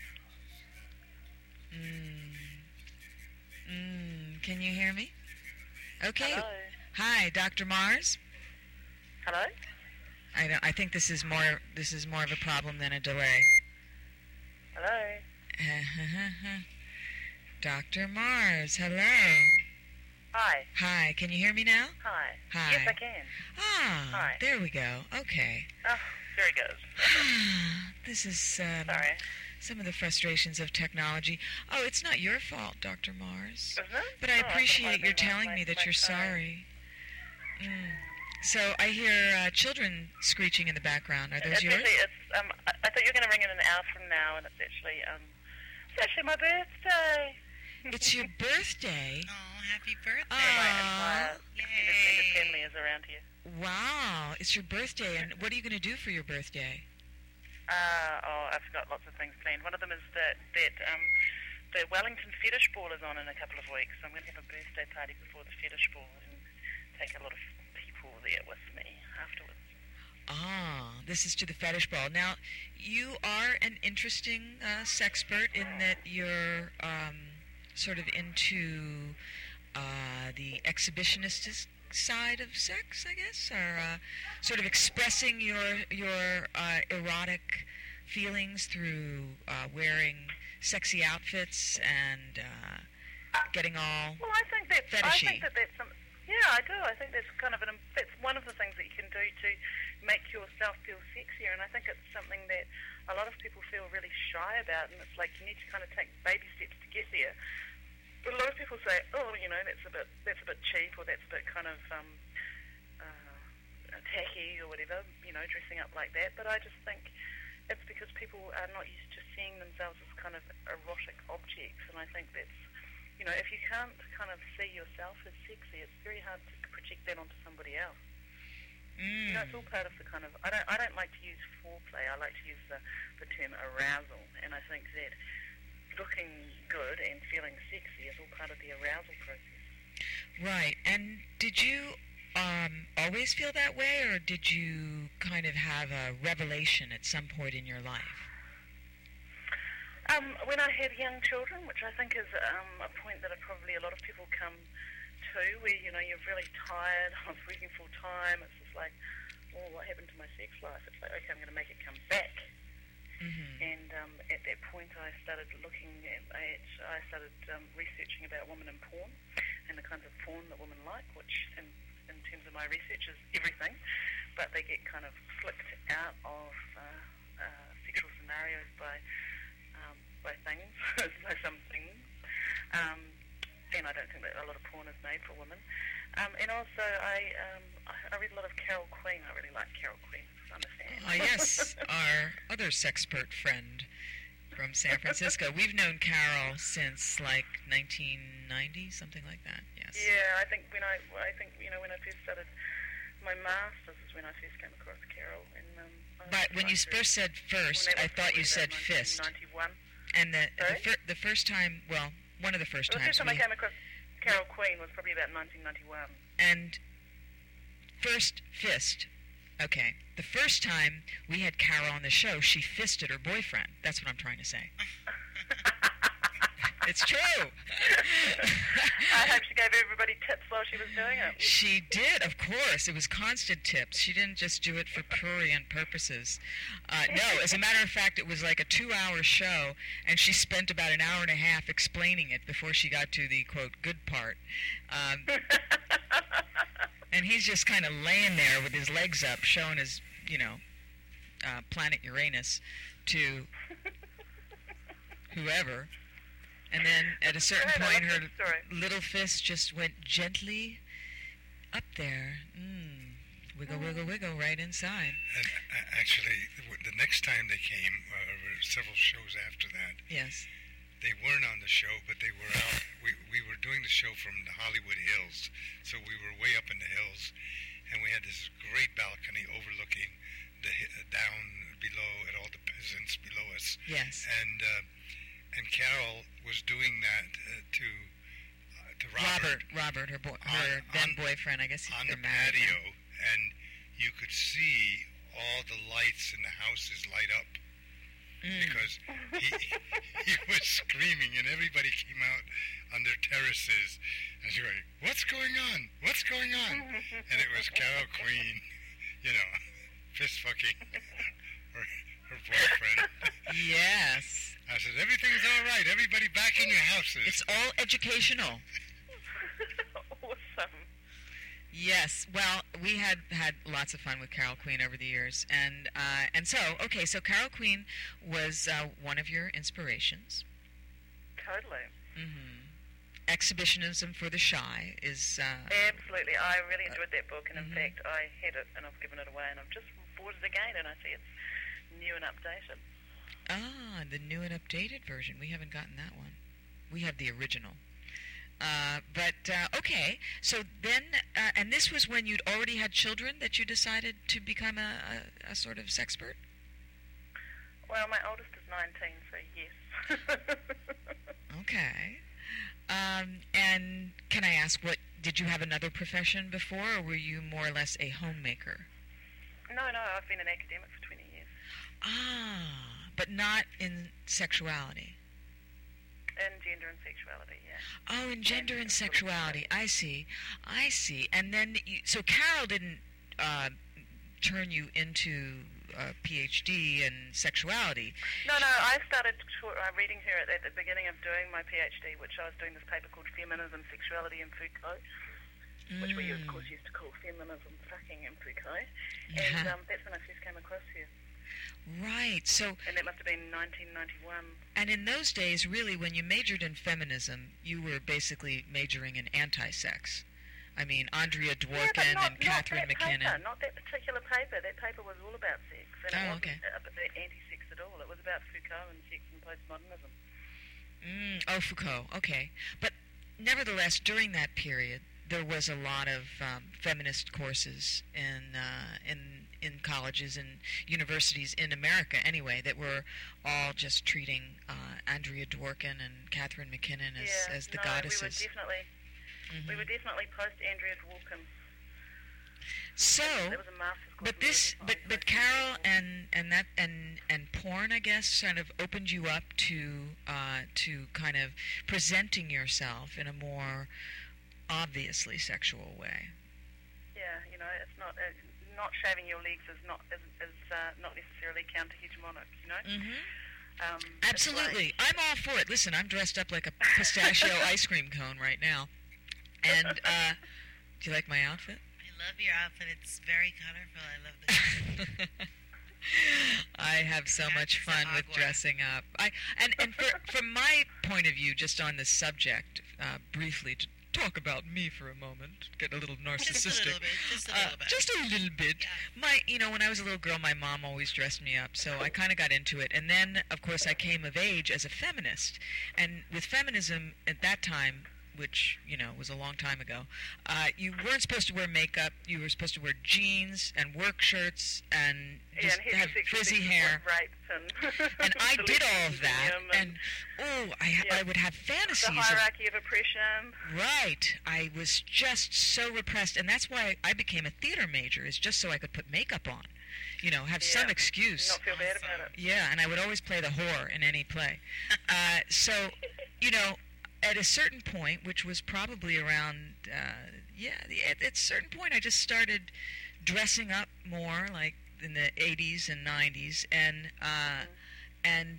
Mm. Mm. Can you hear me? Okay. Hello? Hi, Doctor Mars. Hello? I don't, I think this is more this is more of a problem than a delay. Hello? Doctor Mars, hello. Hi. Hi, can you hear me now? Hi. Hi. Yes, I can. Ah, Hi. there we go. Okay. Oh, very good. This is um, Sorry. some of the frustrations of technology. Oh, it's not your fault, Doctor Mars. Isn't it? But I Oh, appreciate thought your it might telling be me my- that my you're phone. sorry. Mm. So I hear uh, children screeching in the background. Are those it's yours? Actually, it's, um, I, I thought you were going to ring in an hour from now, and it's actually, um, it's actually my birthday. It's your birthday. Oh, happy birthday. Oh. My entire extended, extended Yay. family is around here. Wow, it's your birthday, and what are you going to do for your birthday? Uh, oh, I've got lots of things planned. One of them is that, that um, the Wellington Fetish Ball is on in a couple of weeks, so I'm going to have a birthday party before the Fetish Ball. And take a lot of people there with me afterwards. Ah, this is to the fetish ball. Now, you are an interesting uh, sexpert in that you're um, sort of into uh, the exhibitionist side of sex, I guess, or uh, sort of expressing your your uh, erotic feelings through uh, wearing sexy outfits and uh, getting all Well, I think that I fetishy. think that that's some, yeah, I do. I think that's kind of an that's one of the things that you can do to make yourself feel sexier, and I think it's something that a lot of people feel really shy about, and it's like you need to kind of take baby steps to get there. But a lot of people say, oh, you know, that's a bit that's a bit cheap, or that's a bit kind of um, uh, tacky, or whatever, you know, dressing up like that. But I just think it's because people are not used to seeing themselves as kind of erotic objects, and I think that's, you know, if you can't kind of see yourself as sexy, it's very hard to project that onto somebody else. Mm. You know, it's all part of the kind of, I don't, I don't like to use foreplay, I like to use the, the term arousal, and I think that looking good and feeling sexy is all part of the arousal process. Right. And did you um, always feel that way, or did you kind of have a revelation at some point in your life? Um, when I had young children, which I think is um, a point that probably a lot of people come to, where, you know, you're really tired, I was working full time, it's just like, well, what happened to my sex life? It's like, okay, I'm going to make it come back. Mm-hmm. And um, at that point, I started looking at, I started um, researching about women in porn and the kinds of porn that women like, which in, in terms of my research is everything, but they get kind of flicked out of uh, uh, sexual scenarios by um, by things, by some things. Um, and I don't think that a lot of porn is made for women. Um, and also, I, um, I I read a lot of Carol Queen. I really like Carol Queen. Understand? Ah, yes, our other sexpert friend from San Francisco. We've known Carol since like nineteen ninety, something like that. Yes. Yeah, I think when I, I think you know, when I first started my masters is when I first came across Carol. And um, I But when you liked her. first said first, When I that was thought you probably said about fist. nineteen ninety-one. And the the, Sorry? fir- the first time, well, one of the first The times first time I we came across Carol Queen was probably about nineteen ninety-one. and first fist. Okay. The first time we had Carol on the show, she fisted her boyfriend. That's what I'm trying to say. It's true. I hope she gave everybody tips while she was doing it. She did, of course. It was constant tips. She didn't just do it for prurient purposes. Uh, no, as a matter of fact, it was like a two-hour show, and she spent about an hour and a half explaining it before she got to the, quote, good part. Um, and he's just kind of laying there with his legs up, showing his, you know, uh, planet Uranus to whoever. And then at a certain Go ahead, I point, love her that story. little fist just went gently up there. Mm. Wiggle, wiggle, wiggle right inside. And uh, actually, w- the next time they came, uh, there were several shows after that. Yes. They weren't on the show, but they were out. We we were doing the show from the Hollywood Hills, so we were way up in the hills, and we had this great balcony overlooking the hi- down below at all the peasants below us. Yes. And uh, and Carol was doing that uh, to uh, to Robert, Robert, Robert, her bo- her On- then on- boyfriend, I guess on they're the married. patio, and you could see all the lights in the houses light up. Mm. Because he, he was screaming, and everybody came out on their terraces, and she was like, "What's going on? What's going on?" And it was Carol Queen, you know, fist fucking her, her boyfriend. Yes. I said, "Everything's all right. Everybody back in your houses." It's all educational. Awesome. Yes. Well, we had had lots of fun with Carol Queen over the years, and uh, and so okay. So Carol Queen was uh, one of your inspirations. Totally. Mm-hmm. Exhibitionism for the Shy is. Uh, Absolutely. I really enjoyed that book, and in Mhm. fact, I had it, and I've given it away, and I've just bought it again, and I see it's new and updated. ah, the new and updated version. We haven't gotten that one. We have the original. Uh, but uh, okay, so then, uh, and this was when you'd already had children that you decided to become a, a, a sort of sexpert? Well, my oldest is nineteen, so yes. Okay. Um, and can I ask, what did you have another profession before, or were you more or less a homemaker? No, no, I've been an academic for twenty years. Ah, but not in sexuality. In gender and sexuality, yeah. Oh, in gender and sexuality. I see. I see. And then, you, so Carol didn't uh, turn you into a PhD in sexuality. No, no, I started to, uh, reading her at, at the beginning of doing my PhD, which I was doing this paper called Feminism, Sexuality and Foucault, mm. which we, of course, used to call Feminism, Fucking and Foucault. And uh-huh. um, that's when I first came across her. Right, so... And that must have been nineteen ninety-one. And in those days, really, when you majored in feminism, you were basically majoring in anti-sex. I mean, Andrea Dworkin yeah, not, and Catherine not that McKinnon. Paper, not that particular paper. That paper was all about sex. And Oh, it wasn't okay. about anti-sex at all. It was about Foucault and sex and postmodernism. Mm, oh, Foucault, okay. But nevertheless, during that period, there was a lot of um, feminist courses in uh, in in colleges and universities in America, anyway, that were all just treating uh, Andrea Dworkin and Catherine McKinnon as, yeah, as the no, goddesses. we were definitely, mm-hmm. we were definitely post Andrea Dworkin. So, That was a master's course but in this, American but but science. Carol and and that and and porn, I guess, kind of opened you up to uh, to kind of presenting yourself in a more obviously sexual way. Yeah, you know, it's not uh, not shaving your legs is not is, is uh, not necessarily counter-hegemonic. You know. Mm-hmm. Um, it's Absolutely, like- I'm all for it. Listen, I'm dressed up like a pistachio ice cream cone right now, and uh, do you like my outfit? I love your outfit. It's very colorful. I love the I have so much That's fun with Hogwarts. dressing up. I and and for, from my point of view, just on this subject, uh, briefly to talk about me for a moment, get a little narcissistic. Just a little bit. Just a Uh, little bit. just a little bit. Yeah. My, you know, when I was a little girl, my mom always dressed me up, so I kind of got into it. And then, of course, I came of age as a feminist. And with feminism at that time, which, you know, was a long time ago, uh, you weren't supposed to wear makeup. You were supposed to wear jeans and work shirts and Yeah, just and have heterosexual frizzy sex hair. was raped and And I did all of deletions that. and, And, oh, I, ha- yeah. I would have fantasies the of hierarchy of oppression. Right. I was just so repressed, and that's why I became a theater major, is just so I could put makeup on. You know, have some Yeah. excuse. Not feel bad about it. Yeah, and I would always play the whore in any play. uh, so, you know, at a certain point, which was probably around, uh, yeah, the- at, at a certain point, I just started dressing up more, like in the eighties and nineties, and uh, and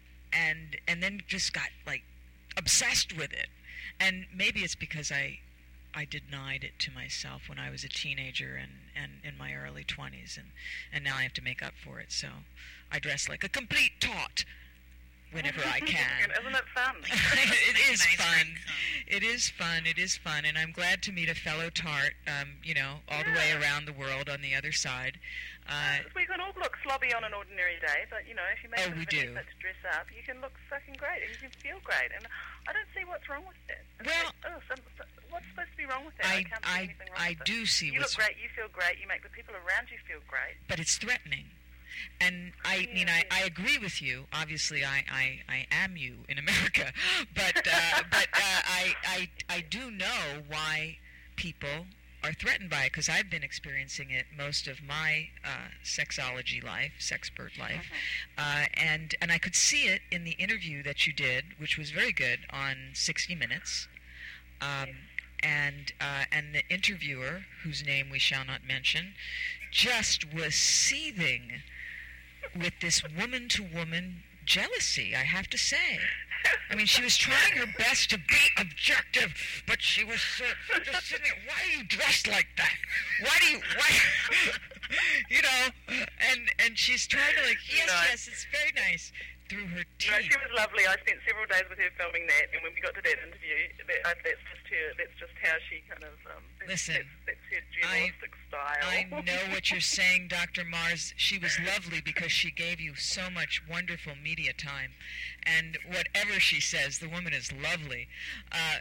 and and then just got like obsessed with it. And maybe it's because I I denied it to myself when I was a teenager and, and in my early twenties, and, and now I have to make up for it. So I dress like a complete tot whenever I can. Isn't it fun? It is Nice fun. ring cone. It is fun. It is fun, and I'm glad to meet a fellow tart. Um, you know, all the way Yeah. around the world on the other side. Uh, We can all look slobby on an ordinary day, but you know, if you make Oh, a we bit of do. an effort to dress up, you can look fucking great and you can feel great. And I don't see what's wrong with that. It's Well- like, oh, some, some, what's supposed to be wrong with that? I, I can't see I anything wrong I with it. do see You what's look great. You feel great. You make the people around you feel great. but it's threatening. And I Yeah, mean, I, yeah. I agree with you. Obviously, I, I, I am you in America, but uh, but uh, I, I I do know why people are threatened by it, because I've been experiencing it most of my uh, sexology life, sexpert life, uh, and and I could see it in the interview that you did, which was very good, on sixty minutes. Um, Yes. and uh, and the interviewer, whose name we shall not mention, just was seething with this woman-to-woman jealousy, I have to say. I mean, she was trying her best to be objective, but she was uh, just sitting there, why are you dressed like that? Why do you, why, you know, and and she's trying to like, yes, No. yes, it's very nice, through her teeth. No, she was lovely. I spent several days with her filming that, and when we got to that interview, that, uh, that's just her. That's just how she kind of. Um, that's, Listen, that's, that's her journalistic style. I know what you're saying, Doctor Mars. She was lovely because she gave you so much wonderful media time. And whatever she says, the woman is lovely. Uh,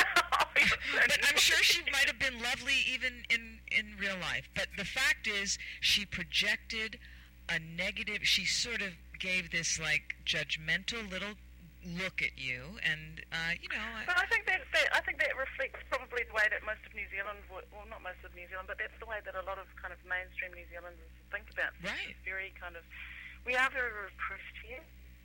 but I'm sure she might have been lovely even in, in real life. But the fact is, she projected a negative, she sort of gave this like judgmental little look at you, and uh, you know. I, But I think that, that I think that reflects probably the way that most of New Zealand, wo- well, not most of New Zealand, but that's the way that a lot of kind of mainstream New Zealanders think about sex. Right. It's very kind of, we are very repressed here.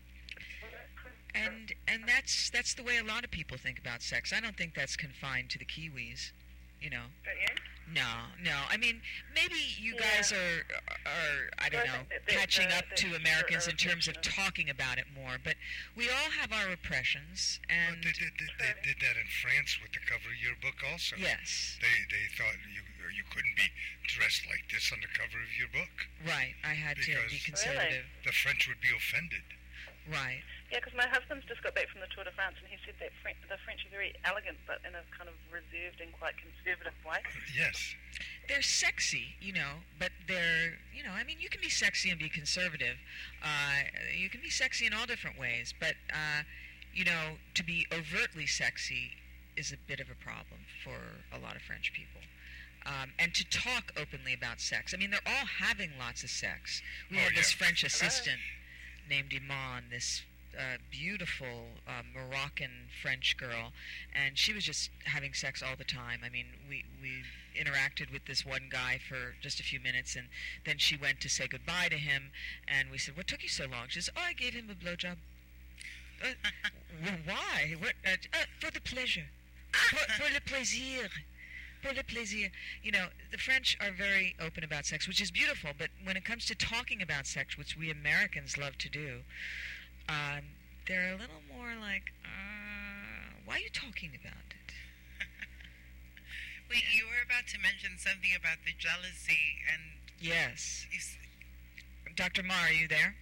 And and that's that's the way a lot of people think about sex. I don't think that's confined to the Kiwis, you know. Don't you? No, no. I mean, maybe you Yeah. guys are are I don't Well, I know think that- that, catching uh, up that to you're Americans a in terms of reflection talking about it more. But we all have our repressions, Well, and they, did, they, they did that in France with the cover of your book also. yes, They they thought you you couldn't be dressed like this on the cover of your book. right. I had to be Because- conservative. The French would be offended. Right. Yeah, because my husband's just got back from the Tour de France, and he said that French, the French are very elegant, but in a kind of reserved and quite conservative way. Yes. They're sexy, you know, but they're, you know, I mean, you can be sexy and be conservative. Uh, you can be sexy in all different ways, but, uh, you know, to be overtly sexy is a bit of a problem for a lot of French people. Um, and to talk openly about sex. I mean, they're all having lots of sex. We Oh, had this yeah. French assistant named Iman, this uh, beautiful uh, Moroccan French girl, and she was just having sex all the time. I mean, we, we interacted with this one guy for just a few minutes, and then she went to say goodbye to him, and we said, what took you so long? She says, oh, I gave him a blowjob. Uh, well, why? What, uh, uh, for the pleasure. Pour, pour le plaisir. Pour le plaisir. You know, the French are very open about sex, which is beautiful, but when it comes to talking about sex, which we Americans love to do, um, they're a little more like, uh, why are you talking about it? Wait, you were about to mention something about the jealousy and Yes. you s- Doctor Marr, are you there?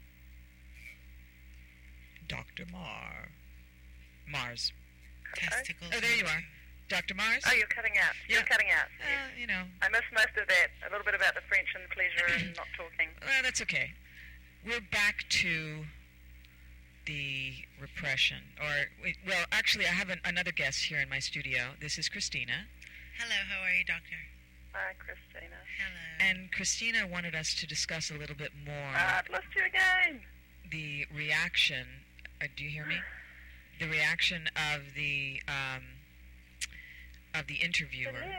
Doctor Marr. Mars. testicles. Oh, there you are. Doctor Mars? Oh, you're cutting out. Yeah. You're cutting out. Uh, Yes. you know, I missed most of that. A little bit about the French and pleasure and not talking. well, that's okay. We're back to the repression. Or, wait, well, actually, I have an, another guest here in my studio. This is Christina. Hello, how are you, doctor? Hi, Christina. Hello. And Christina wanted us to discuss a little bit more Ah, I've lost you again. the reaction. Uh, do you hear me? The reaction of the um, of the interviewer. Hello.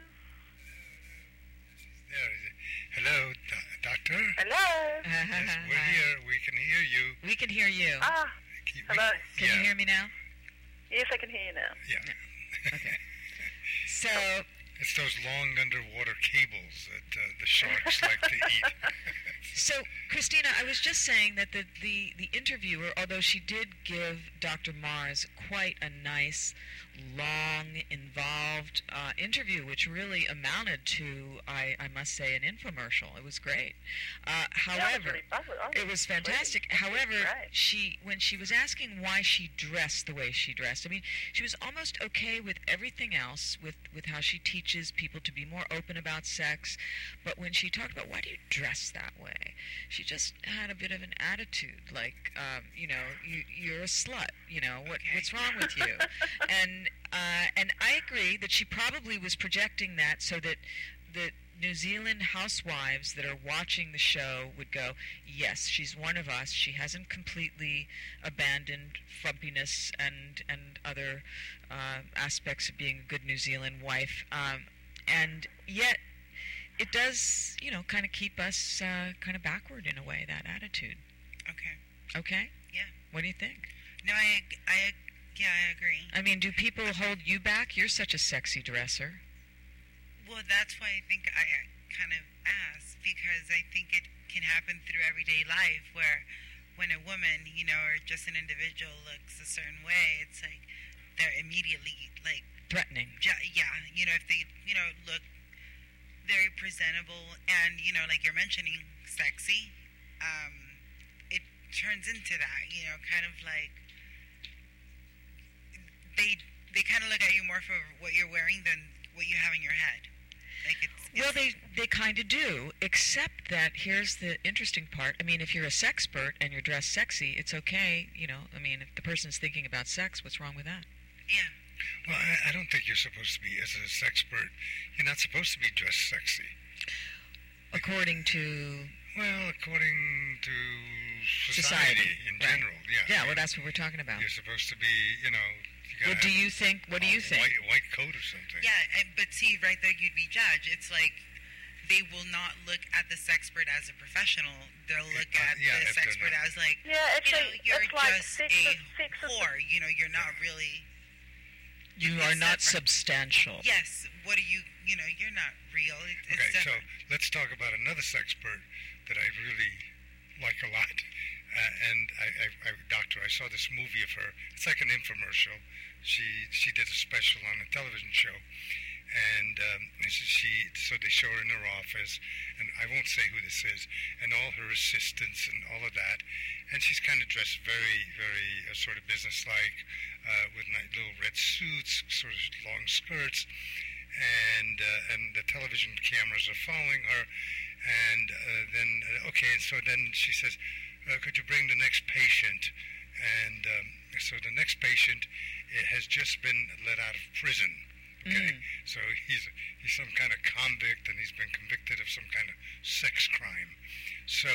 There is it. Hello, do- doctor. Hello. Yes, we're here. We can hear you. We can hear you. Ah, Can you- hello. Can yeah, you hear me now? Yes, I can hear you now. Yeah. Okay. So, It's those long underwater cables that uh, the sharks like to eat. so Christina, I was just saying that the, the, the interviewer, although she did give Doctor Mars quite a nice, long, involved uh, interview, which really amounted to, I, I must say, an infomercial. It was great. Uh, Yeah, I was however, really buzzing. I it was fantastic. pleased. It was However, great. she when she was asking why she dressed the way she dressed, I mean, she was almost okay with everything else, with, with how she teaches people to be more open about sex. But when she talked about why do you dress that way, she just had a bit of an attitude, like, um, you know, you, you're a slut. You know, what what's wrong with you? and uh, and I agree that she probably was projecting that so that the New Zealand housewives that are watching the show would go, yes, she's one of us. She hasn't completely abandoned frumpiness and and other uh, aspects of being a good New Zealand wife. Um, and yet, it does, you know, kind of keep us uh, kind of backward in a way, that attitude. Okay. Okay? Yeah. What do you think? No, I, I, yeah, I agree. I mean, do people hold you back? You're such a sexy dresser. Well, that's why I think I kind of asked, because I think it can happen through everyday life where when a woman, you know, or just an individual looks a certain way, it's like they're immediately, like, Threatening. ju- yeah, you know, if they, you know, look very presentable and, you know, like you're mentioning, sexy, um, it turns into that, you know, kind of like they they kind of look at you more for what you're wearing than what you have in your head. Like it's, it's Well, they, they kind of do, except that here's the interesting part. I mean, if you're a sexpert and you're dressed sexy, it's okay, you know. I mean, if the person's thinking about sex, what's wrong with that? yeah. Well, I, I don't think you're supposed to be, as a sexpert, you're not supposed to be dressed sexy. According to... Well, according to Society, society, in right. general, yeah. Yeah, well, that's what we're talking about. You're supposed to be, you know. You What do you think? What do you think? White, white coat or something. Yeah, and, but see, right there, you'd be judged. It's like they will not look at the sexpert as a professional. They'll look Uh, at yeah, the if they're sexpert not. as like, Yeah, actually, you know, you're it's like just sex a is, sex is whore. You know, you're not really. You you're are not separate. substantial. Yes. What are you? You know, you're not real. It, it's Okay, so different. let's talk about another sexpert that I really like a lot. Uh, and I, I, I, doctor, I saw this movie of her. It's like an infomercial. She she did a special on a television show, and um, and she, she so they show her in her office, and I won't say who this is, and all her assistants and all of that, and she's kind of dressed very very uh, sort of businesslike, uh, with nice little red suits, sort of long skirts, and uh, and the television cameras are following her, and uh, then uh, okay, and so then she says, uh, could you bring the next patient? And um, so the next patient it has just been let out of prison. Okay, Mm. so he's he's some kind of convict, and he's been convicted of some kind of sex crime. So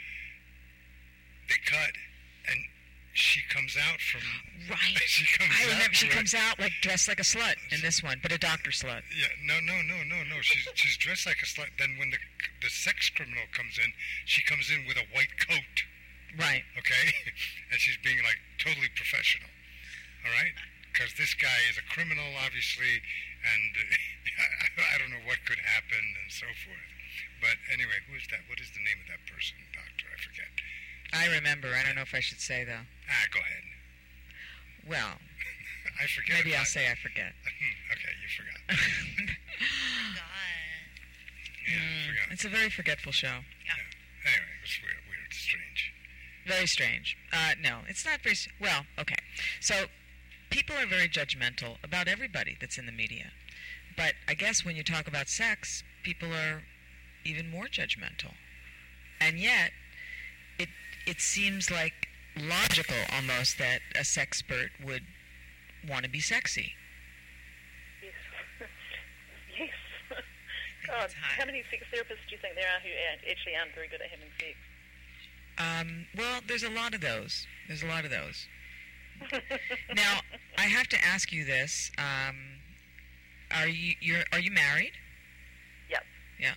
they cut, and she comes out from. Right. She comes I out remember she to it. comes out like dressed like a slut in this one, but a doctor slut. Yeah, no, no, no, no, no. She's she's dressed like a slut. Then when the the sex criminal comes in, she comes in with a white coat. Right. Okay, and she's being like totally professional. All right, because this guy is a criminal, obviously, and I don't know what could happen and so forth. But anyway, who is that? What is the name of that person, doctor? I forget. I remember. I don't know if I should say though. Ah, go ahead. Well, I forget. maybe if I'll I- say I forget. Okay, you forgot. God. Yeah, Mm, I forgot. it's a very forgetful show. Anyway, it was weird, weird, strange. Very strange. Uh, no, it's not very. s- Well, okay. So people are very judgmental about everybody that's in the media. But I guess when you talk about sex, people are even more judgmental. And yet, it it seems like logical almost that a sexpert would want to be sexy. Yes. Yes. God, It's hot. how many sex therapists do you think there are who a- actually aren't very good at having sex? Um, well, there's a lot of those. There's a lot of those. Now, I have to ask you this: um, Are you you're are you married? Yep. Yeah.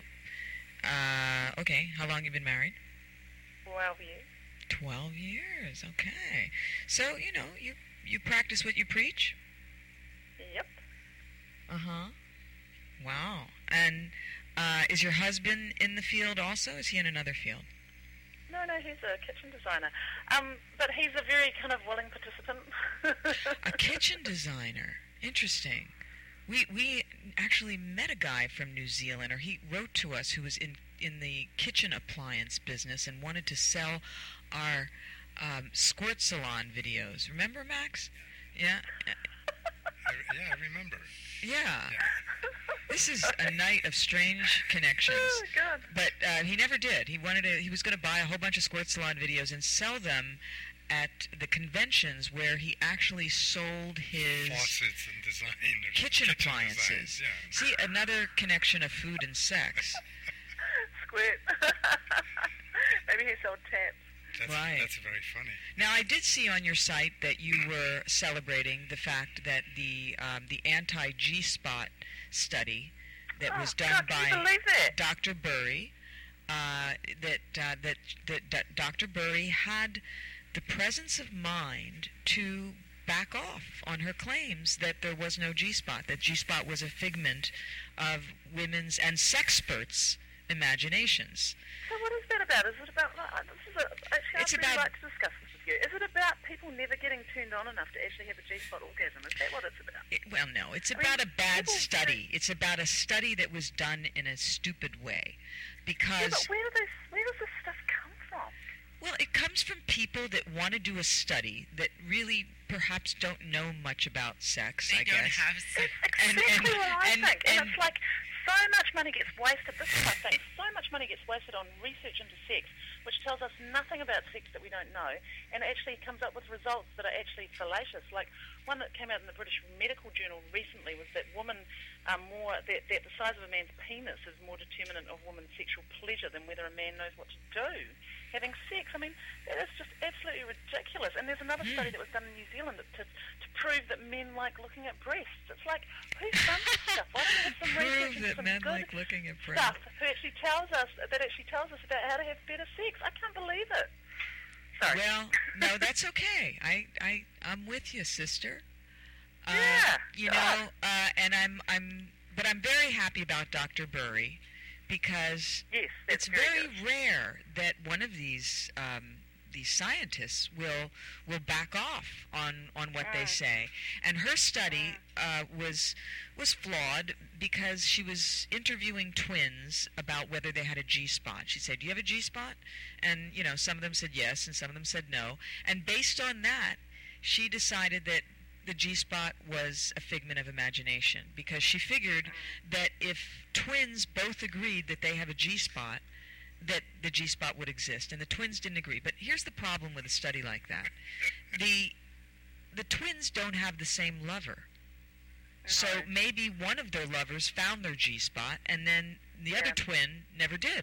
Uh, okay. How long you been married? Twelve years. Twelve years. Okay. So you know you you practice what you preach. Yep. Uh huh. Wow. And uh, is your husband in the field also? Is he in another field? No, no, he's a kitchen designer. Um, but he's a very kind of willing participant. A kitchen designer. Interesting. We we actually met a guy from New Zealand, or he wrote to us, who was in in the kitchen appliance business and wanted to sell our um, squirt salon videos. Remember, Max? Yeah. I, yeah, I remember. Yeah. Yeah. This is a night of strange connections. Oh, God. But uh, he never did. He wanted to. He was going to buy a whole bunch of squirt salon videos and sell them at the conventions where he actually sold his Faucets and design. or kitchen, designs, appliances. yeah. See, another connection of food and sex. Squirt. Maybe he sold taps. That's, Right. That's very funny. Now, I did see on your site that you were celebrating the fact that the um, the anti-G spot study that was Oh, done God, can you by believe that? Doctor Burry, uh, that, uh, that that that Doctor Burry had the presence of mind to back off on her claims that there was no G spot, that G spot was a figment of women's and sexperts' imaginations. So what is that about? Is it about, uh, this is a, actually It's I'd really about- like to discuss this with you. Is it about people never getting turned on enough to actually have a G-spot orgasm? Is that what it's about? It, well, no, it's I mean, about a bad people study. It's about a study that was done in a stupid way. Yeah, Because, but where, do this, where does this stuff come from? well, it comes from people that want to do a study that really perhaps don't know much about sex, They I don't guess. have sex. That's And- exactly and- what I and- think. And, and- it's like so much money gets wasted. This is my thing. So much money gets wasted on research into sex, which tells us nothing about sex that we don't know, and actually comes up with results that are actually fallacious. Like one that came out in the British Medical Journal recently was that women are more that, that the size of a man's penis is more determinant of women's sexual pleasure than whether a man knows what to do having sex. I mean, that is just absolutely ridiculous. ridiculous. And there's another Hmm. study that was done in New Zealand to, to prove that men like looking at breasts. It's like, who's done this stuff? Why don't we have some research Prove into that some men good like looking at breasts. stuff who actually tells us that actually tells us about how to have better sex? I can't believe it. Sorry. Well, no, that's okay. I, I, I'm with you, sister. Uh, Yeah. You know, uh, and I'm, I'm, but I'm very happy about Doctor Burry because Yes, it's that's very good. rare that one of these um, these scientists will will back off on, on what they Mm. say. And her study uh, was was flawed because she was interviewing twins about whether they had a G spot. She said, "Do you have a G spot?" And you know, some of them said yes, and some of them said no. And based on that, she decided that the G-spot was a figment of imagination because she figured that if twins both agreed that they have a G-spot, that the G-spot would exist, and the twins didn't agree. But here's the problem with a study like that. The the twins don't have the same lover. So Right. maybe one of their lovers found their G-spot, and then the other Yeah. twin never did.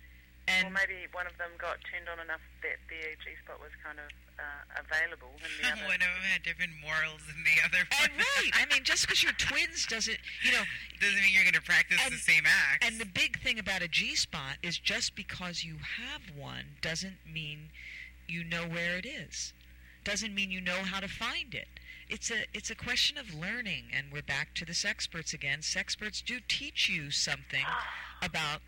Or And maybe one of them got turned on enough that their G-spot was kind of uh, available, and the other... One of them had different morals than the other and one. right, I mean, just because you're twins doesn't, you know, Doesn't mean you're going to practice And- the same acts. and the big thing about a G-spot is just because you have one doesn't mean you know where it is. Doesn't mean you know how to find it. It's a it's a question of learning, and we're back to the sexperts again. Sexperts do teach you something about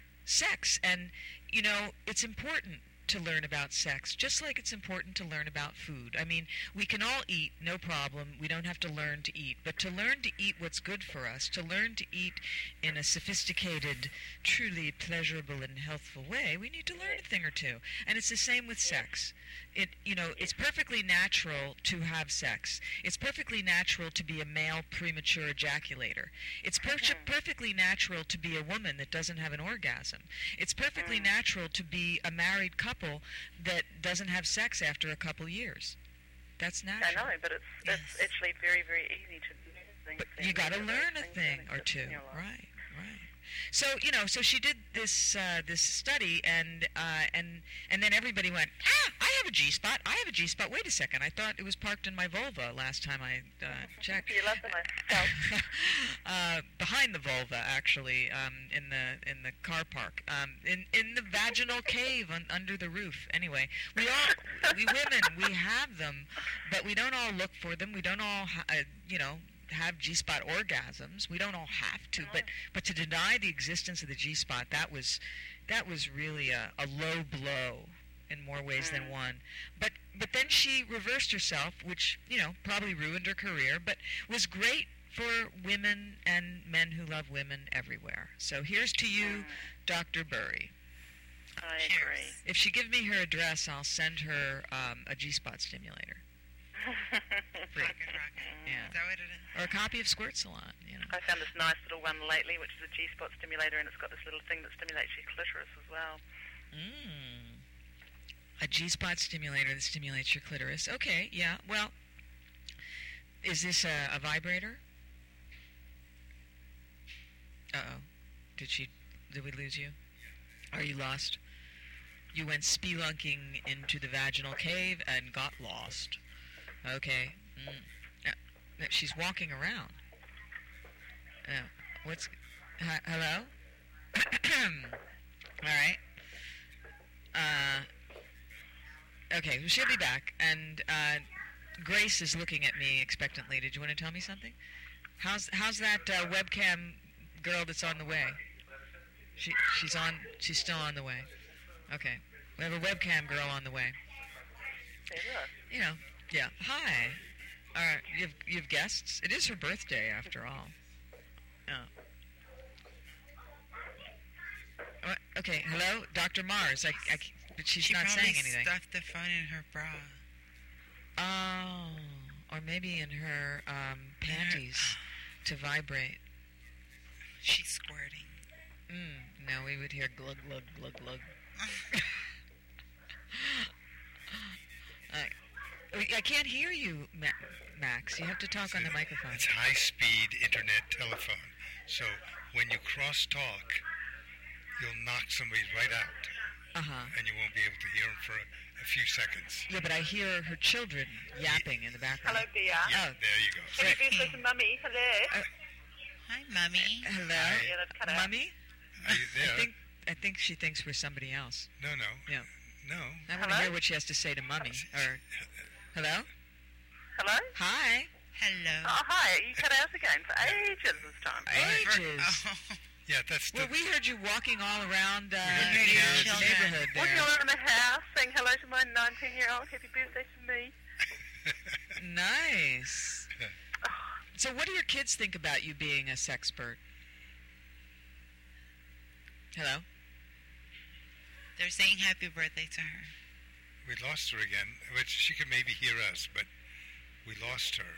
sex, and you know, it's important to learn about sex, just like it's important to learn about food. I mean, we can all eat, no problem. We don't have to learn to eat. But to learn to eat what's good for us, to learn to eat in a sophisticated, truly pleasurable and healthful way, we need to learn a thing or two. And it's the same with sex. It, you know, it's perfectly natural to have sex. It's perfectly natural to be a male premature ejaculator. It's per- perfectly natural to be a woman that doesn't have an orgasm. It's perfectly natural to be a married couple that doesn't have sex after a couple years. That's I natural. know, but it's, Yes. it's actually very, very easy to learn things. But and you got to those learn a things thing don't or exist two, in your life. right? Right. So you know, so she did this uh, this study, and uh, and and then everybody went, ah, I have a G spot. I have a G spot. Wait a second, I thought it was parked in my vulva last time I uh, checked. You love the myself. uh, behind the vulva, actually, um, in the in the car park, um, in in the vaginal cave un, under the roof. Anyway, we all we women we have them, but we don't all look for them. We don't all ha- uh, you know. have G-spot orgasms. We don't all have to, but but to deny the existence of the G-spot, that was that was really a, a low blow in more ways than one. But but then she reversed herself, which you know probably ruined her career, but was great for women and men who love women everywhere. So here's to you, Doctor Burry. I Cheers. agree. If she gives me her address, I'll send her um, a G-spot stimulator. Free. Rocket, rocket. Yeah. Is that what it is? Or a copy of Squirt Salon, you know. I found this nice little one lately, which is a G-spot stimulator, and it's got this little thing that stimulates your clitoris as well. Mm. A G-spot stimulator that stimulates your clitoris. Okay, yeah. Well, is this a, a vibrator? Uh-oh. Did she... Did we lose you? Are you lost? You went spelunking into the vaginal cave and got lost. Okay. Mm. Uh, uh, she's walking around. Uh, what's... Hi, hello? All right. Uh, okay, well, she'll be back. And uh, Grace is looking at me expectantly. Did you want to tell me something? How's how's that uh, webcam girl that's on the way? She she's on. She's still on the way. Okay, we have a webcam girl on the way. There you are. You know, yeah. Hi. All right, you have you have guests. It is her birthday after all. Oh. What? Okay, hello, Doctor Mars. I, I, but she's she not probably saying anything. stuffed the phone in her bra. Oh, or maybe in her um, panties to vibrate. She's squirting. Mm, no, we would hear glug, glug, glug, glug. uh, I can't hear you, Ma- Max. You have to talk on the microphone. It's high-speed internet telephone. So when you cross-talk, you'll knock somebody right out, Uh-huh. and you won't be able to hear them for a, a a few seconds. Yeah, but I hear her children yapping in the background. Hello, dear. Yeah, Oh. there you go. Happy birthday to Mummy. Hello. Hi, Mummy. Hello, Yeah, that's cut out. Mummy. Are you there? I think I think she thinks we're somebody else. no, no. Yeah. No. I want to Hello? hear what she has to say to Mummy. Or hello, Hello? hi, Hello. Oh, hi. You cut out again for ages this time. ages. Oh, Yeah, that's the... Well, we heard you walking all around uh, heard you your know, the children. neighborhood Walking there. around the house saying hello to my nineteen-year-old. Happy birthday to me. Nice. So, what do your kids think about you being a sexpert? Hello. they're saying happy birthday to her. We lost her again, which she could maybe hear us, but we lost her.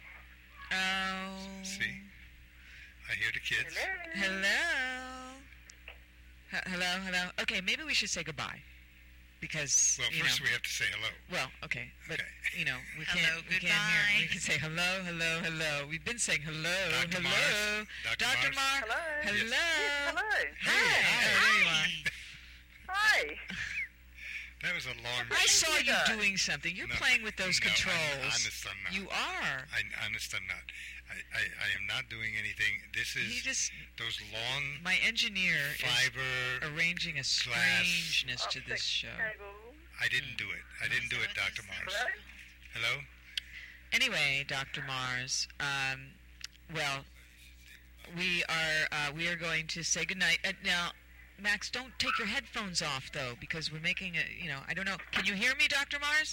Oh. See? I hear the kids. Hello. Hello. H- hello, hello. Okay, maybe we should say goodbye. Because, Well, you first know, we have to say hello. well, okay, but, Okay. you know, we Hello, can't, we can't hear. goodbye. We can say hello, hello, hello. We've been saying hello, Doctor hello. Mars? Doctor Doctor Mars? Mar. Hello. Hello. Yes, hello. Hi. Oh, there you are. Hi. That was a long... I saw you you guys? doing something. You're No, playing with those no, I'm controls. honest, I'm not. You are. I honest, I'm not. I, I, I am not doing anything. This is He just, those long my engineer is fiber... arranging a strangeness to this show. Cable. I didn't do it. I didn't do it, Doctor Mars. Hello. Hello? Anyway, Doctor Mars, um, well, we are uh, we are going to say goodnight. Uh, now, Max, don't take your headphones off, though, because we're making a, you know, I don't know. Can you hear me, Doctor Mars?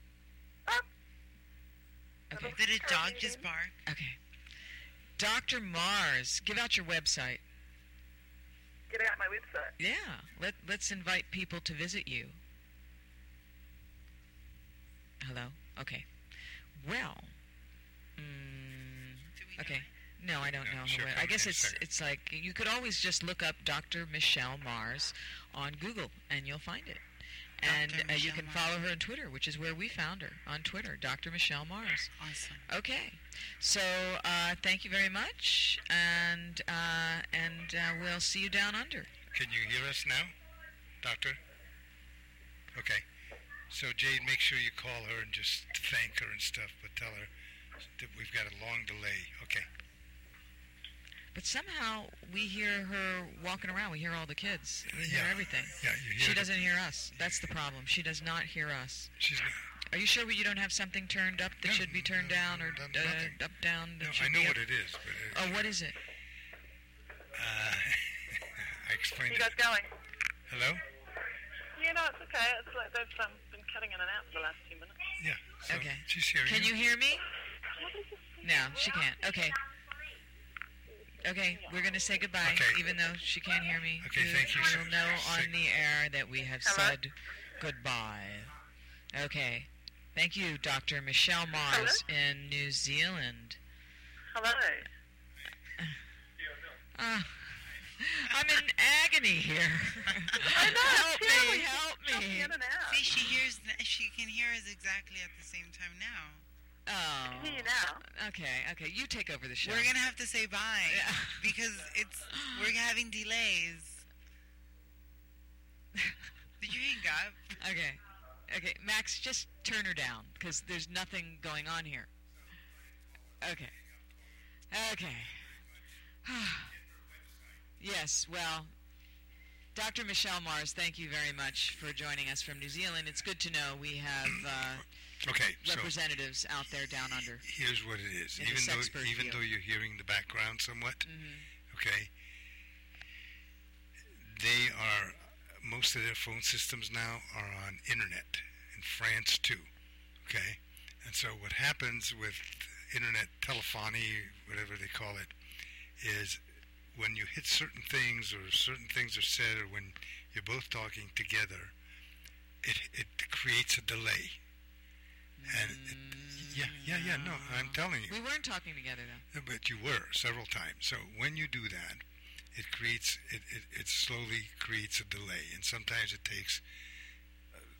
Okay. Did a dog just bark? Okay. Doctor Mars, give out your website. Get out my website. Yeah, let, let's invite people to visit you. Hello? Okay. Well, mm, Do we know okay. it? No, I don't No, know. she'll her. come I guess in a it's second. it's like you could always just look up Doctor Michelle Mars on Google and you'll find it. And Doctor uh, you Michelle can Mars. follow her on Twitter, which is where we found her, on Twitter, Doctor Michelle Mars. Awesome. Okay. So uh, thank you very much, and uh, and uh, we'll see you down under. Can you hear us now, Doctor? Okay. So, Jade, make sure you call her and just thank her and stuff, but tell her that we've got a long delay. Okay. But somehow we hear her walking around. We hear all the kids. We hear Yeah. everything. Yeah, you hear She the- doesn't hear us. That's the problem. She does not hear us. She's not. Are you sure you don't have something turned up that No, should be turned no, down, or no, uh, nothing. up, down? That No, should I know be what up? it is, but... It, Oh, what is it? Uh, I explained You it. guys going? Hello? Yeah, no, it's okay. It's like they've um, been cutting in and out for the last few minutes. Yeah. So Okay. She's hearing Can you hear me? No, she can't. Okay. Okay, we're going to say goodbye, Okay. even though she can't hear me. Okay, thank you, We'll sir. know on Sig- the air that we have Hello? said goodbye. Okay. Thank you, Doctor Michelle Mars in New Zealand. Hello. Ah, I'm in agony here. I know. Help it's me, terrible. help Jumping me. in and out. See, she hears. She can hear us exactly at the same time now. I Oh. can hear you now. Okay, okay. You take over the show. We're gonna have to say bye Yeah. because it's we're having delays. Did you hang up? Okay. Okay, Max, just turn her down, because there's nothing going on here. Okay. Okay. Yes, well, Doctor Michelle Mars, thank you very much for joining us from New Zealand. It's good to know we have uh, Okay, so representatives out there down under. here's what it is. In the Even though sexpert even field. though you're hearing the background somewhat, Mhm. okay, they are, most of their phone systems now are on internet, in France too, okay? And so what happens with internet telephony, whatever they call it, is when you hit certain things or certain things are said or when you're both talking together, it it creates a delay. And it, yeah, yeah, yeah, no, I'm telling you. We weren't talking together, though. But you were several times. So when you do that, it creates it, it, it slowly creates a delay, and sometimes it takes uh,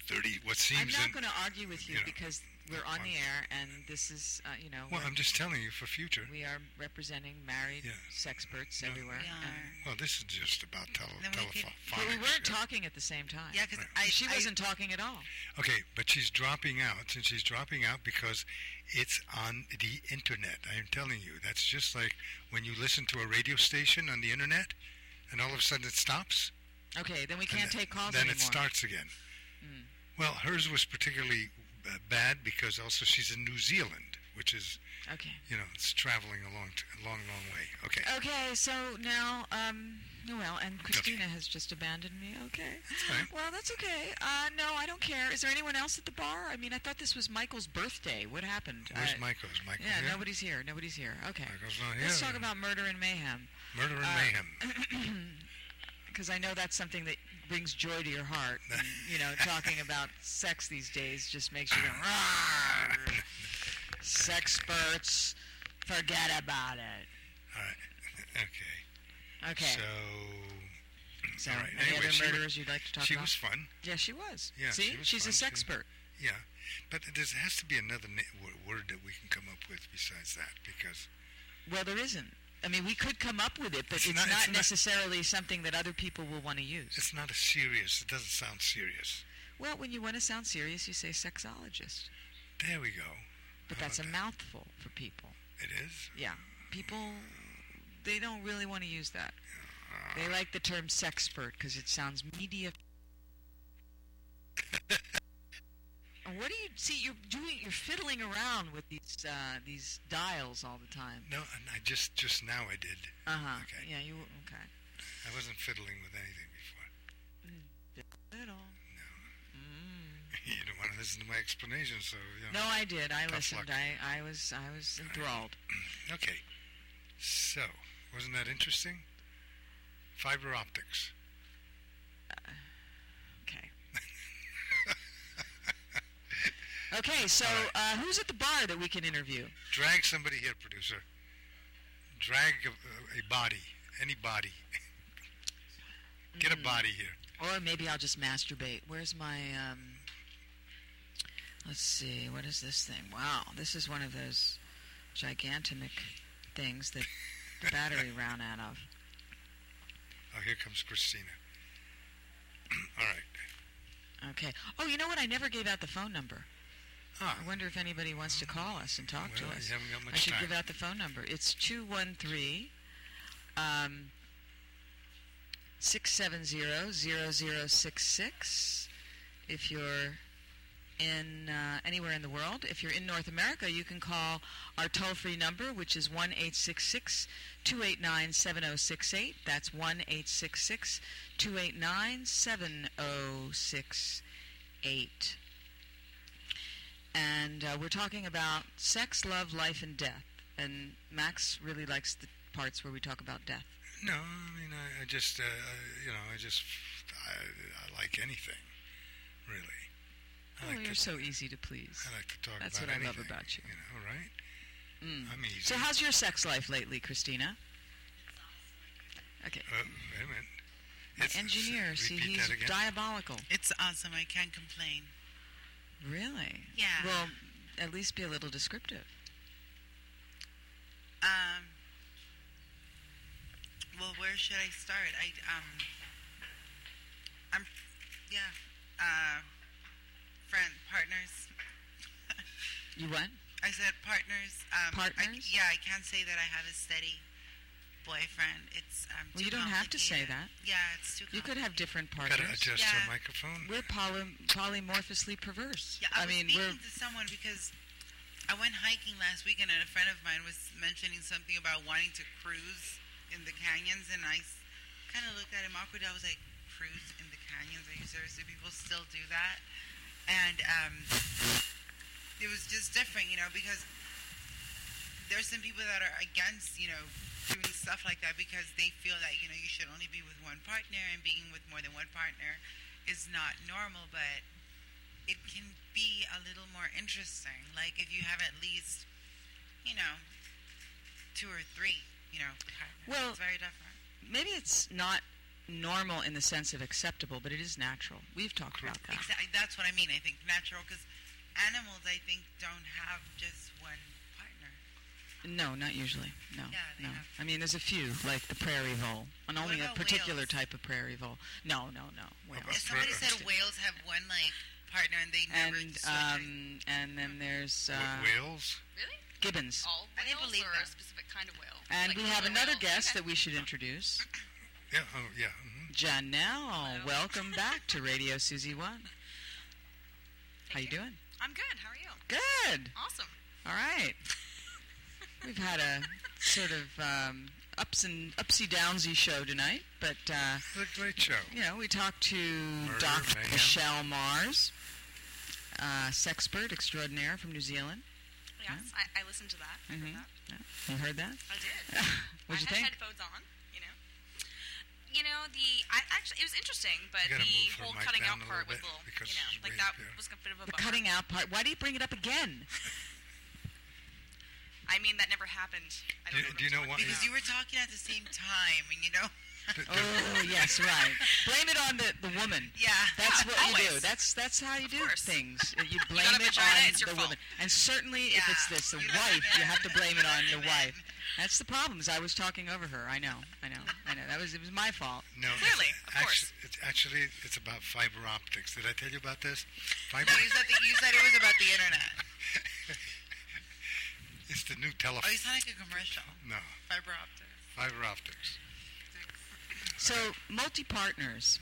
thirty, what I'm seems... not in- going to argue with you, you know, because we're on the air, and this is, uh, you know, Well, we're- I'm just telling you for future. we are representing married Yeah. sexperts No. everywhere. We and- are. Well, this is just about tele- Then we could- telephonics. but we weren't yeah. talking at the same time. Yeah, because Right. I She I- wasn't talking at all. Okay, but she's dropping out, and she's dropping out because it's on the internet. I'm telling you, that's just like when you listen to a radio station on the internet, and all of a sudden it stops. Okay, then we and can't then- take calls Then anymore. it starts again. Mm. Well, hers was particularly uh, bad because also she's in New Zealand, which is, Okay. you know, it's traveling a long, t- a long, long way. Okay. Okay, so now, um, well, and Christina has just abandoned me. Okay. fine. Well, that's okay. Uh, no, I don't care. Is there anyone else at the bar? I mean, I thought this was Michael's birthday. What happened? Where's I- Michael? Is Michael Yeah, here? nobody's here. Nobody's here. Okay. Michael's not here. Let's talk about murder and mayhem, Murder and uh, mayhem. because I know that's something that brings joy to your heart. And, you know, talking about sex these days just makes you go, "Rawr." Sexperts, forget about it. All right. Okay. Okay. So, So, all right. any Anyway, other she wa- murders you'd like to talk she about? was fun. Yeah, she was. Yeah, See, she was she's fun. a She- sexpert. Yeah, but there has to be another na- wo- word that we can come up with besides that, because Well, there isn't. I mean, we could come up with it, but It's it's, not- not, it's not- necessarily something that other people will want to use. it's not a serious. It doesn't sound serious. Well, when you want to sound serious, you say sexologist. There we go. But How that's a about that? mouthful for people. It is. Yeah. People, they don't really want to use that. They like the term sexpert because it sounds media. And what do you see? You're doing. You're fiddling around with these uh, these dials all the time. No, and I just just now I did. Uh huh. Okay. Yeah. You okay? I wasn't fiddling with anything before. Little. Mm. You don't want to listen to my explanation, so you know. No, I did. I Tough listened. luck. I, I was I was enthralled. Okay. So, wasn't that interesting? Fiber optics. Okay. Okay. So, All right. uh, who's at the bar that we can interview? Drag somebody here, producer. Drag a, a body, any body. Get a body here. Or maybe I'll just masturbate. Where's my, um... Let's see, what is this thing? Wow, this is one of those gigantic things that the battery ran out of. Oh, here comes Christina. All right. Okay. Oh, you know what? I never gave out the phone number. Ah, I wonder if anybody wants to call us and talk well, to us. you haven't got much I should time. give out the phone number. It's two one three, um, six seven zero, zero zero six six. If you're in uh, anywhere in the world. If you're in North America, you can call our toll-free number, which is one eight six six, two eight nine, seven zero six eight. That's one eight six six, two eight nine, seven zero six eight. And uh, we're talking about sex, love, life, and death. And Max really likes the parts where we talk about death. No, I mean, I, I just, uh, I- you know, I just, I, I like anything, really. I Oh, like you're to, so easy to please. I like to talk That's about what I love anything, about you. You know, right? Mm. I'm easy. So how's your sex life lately, Christina? Okay. Uh, wait a minute. My It's- engineer, see, repeat he's that again. diabolical. It's awesome. I can't complain. Really? Yeah. Well, at least be a little descriptive. Um. Well, where should I start? I um. I'm, yeah. Uh. Friend, partners. You what? I said partners. Um, Partners? I, yeah, I can't say that I have a steady boyfriend. It's um. Well, too you don't have to say complicated. that. Yeah, it's too. You could have different Gotta partners. adjust Yeah. our microphone. We're poly- polymorphously perverse. Yeah, I, was mean, speaking we're to someone because I went hiking last weekend, and a friend of mine was mentioning something about wanting to cruise in the canyons, and I kind of looked at him awkward. I was like, "Cruise in the canyons? Are you serious? Do people still do that?" And um, it was just different, you know, because there's some people that are against, you know, doing stuff like that because they feel that, you know, you should only be with one partner, and being with more than one partner is not normal, but it can be a little more interesting. Like if you have at least, you know, two or three, you know, partners. Well, it's very different. maybe it's not normal in the sense of acceptable, but it is natural. We've talked about that. Exactly. That's what I mean. I think natural, because animals, I think, don't have just one partner. No, not usually. No, Yeah, they no. have- I mean, there's a few, like the prairie vole, and What only a about particular whales? type of prairie vole. No, no, no. Whales. about If somebody pra- said whales have one like partner and they never And switch, um, and then there's What, uh, whales? Really? gibbons. All I didn't whales believe or that. a specific kind of whale? And Like we killer have another whale? guest Okay. that we should introduce. Yeah, oh, yeah. hmm Janelle, Hello. welcome back to Radio Susie One. How you Thank you. doing? I'm good. How are you? Good. Awesome. All right. We've had a sort of um, ups and upsy downsy show tonight, but uh, What a great show. you know, we talked to Murder, Doctor mayhem. Michelle Mars, uh, sexpert extraordinaire from New Zealand. Yes, I, I listened to that. I heard Mhm. that. You heard that? I did. What'd you I think? had headphones on, you know. You know, the I actually it was interesting, but You gotta the move her whole mic cutting down out a part little was a bit little, because you know, she's like way that up there. was a bit of a The bummer. cutting out part. Why do you bring it up again? I mean, that never happened. I don't Do- know do you know what what- I'm because talking you were talking at the same time, and you know, D- d- Oh, yes, right. Blame it on the, the woman. yeah, That's Yeah, what you do. always. That's that's how you do course. things. Uh, You blame got a it vagina, on it's your the fault. woman. And certainly if it's Yeah. this, the You got a wife, you man. have to blame it on the Amen. wife. That's the problems. I was talking over her. I know. I know. I know. That was it was my fault. no, Clearly, it's, of course. actu- it's actually it's about fiber optics. Did I tell you about this? Fiber. no, you said that you said it was about the internet. It's the new Oh, you telephone. sound like a commercial. No, Fiber optics. fiber optics. So multi-partners.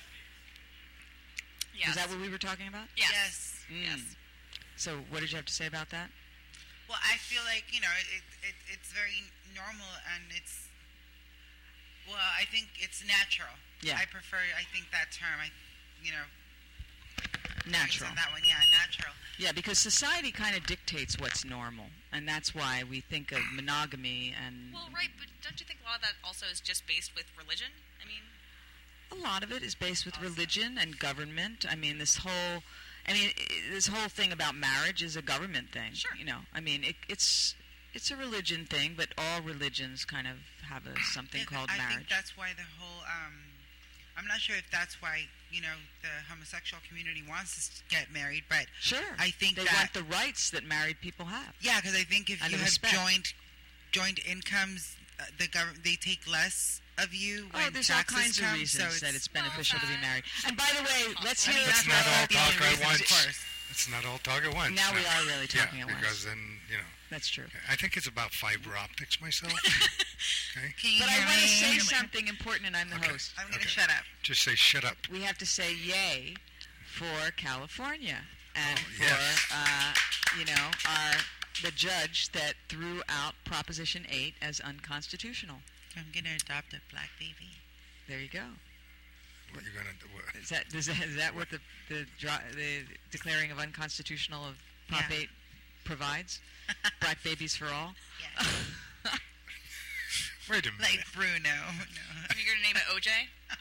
Yes. Is that what we were talking about? Yes. Yes. Mm. Yes. So what did you have to say about that? Well, I feel like, you know, it, it it's very normal, and it's, well, I think it's natural. Yeah. I prefer, I think that term, I, you know, Natural. on that one, yeah, natural. Yeah, because society kind of dictates what's normal, and that's why we think of monogamy and Well, right, but don't you think a lot of that also is just based with religion? I mean, a lot of it is based with Also. religion and government. I mean, this whole, I mean, i- this whole thing about marriage is a government thing. Sure. You know, I mean, it, it's it's a religion thing, but all religions kind of have a something Yeah, called I marriage. think that's why the whole, um, I'm not sure if that's why, you know, the homosexual community wants us to get married, but Sure. I think they that, want the rights that married people have. yeah, because I think if And you the have respect. joint, joint incomes, uh, the government, they take less of you Oh, when there's all taxes kinds come, of reasons so that it's beneficial to be that- married. And by the way, let's I hear mean, it that's from not all the talk other at reasons. once. of course. It's not all talk at once. Now we No. are really talking yeah, at because once. then you know. That's true. I think it's about fiber optics myself. Okay, Can you But I hear want to me? say something important, and I'm the Okay. host. I'm going to Okay. shut up. just say shut up. We have to say yay for California and Oh, for yes. uh, you know our the judge that threw out Proposition eight as unconstitutional. I'm going to adopt a black baby. There you go. What you're gonna do? What, Is that is that, is that what the the, dro- the declaring of unconstitutional of Prop Yeah. eight provides? Black babies for all. Yeah. wait a minute. Like Bruno. No. are you going to name it O J?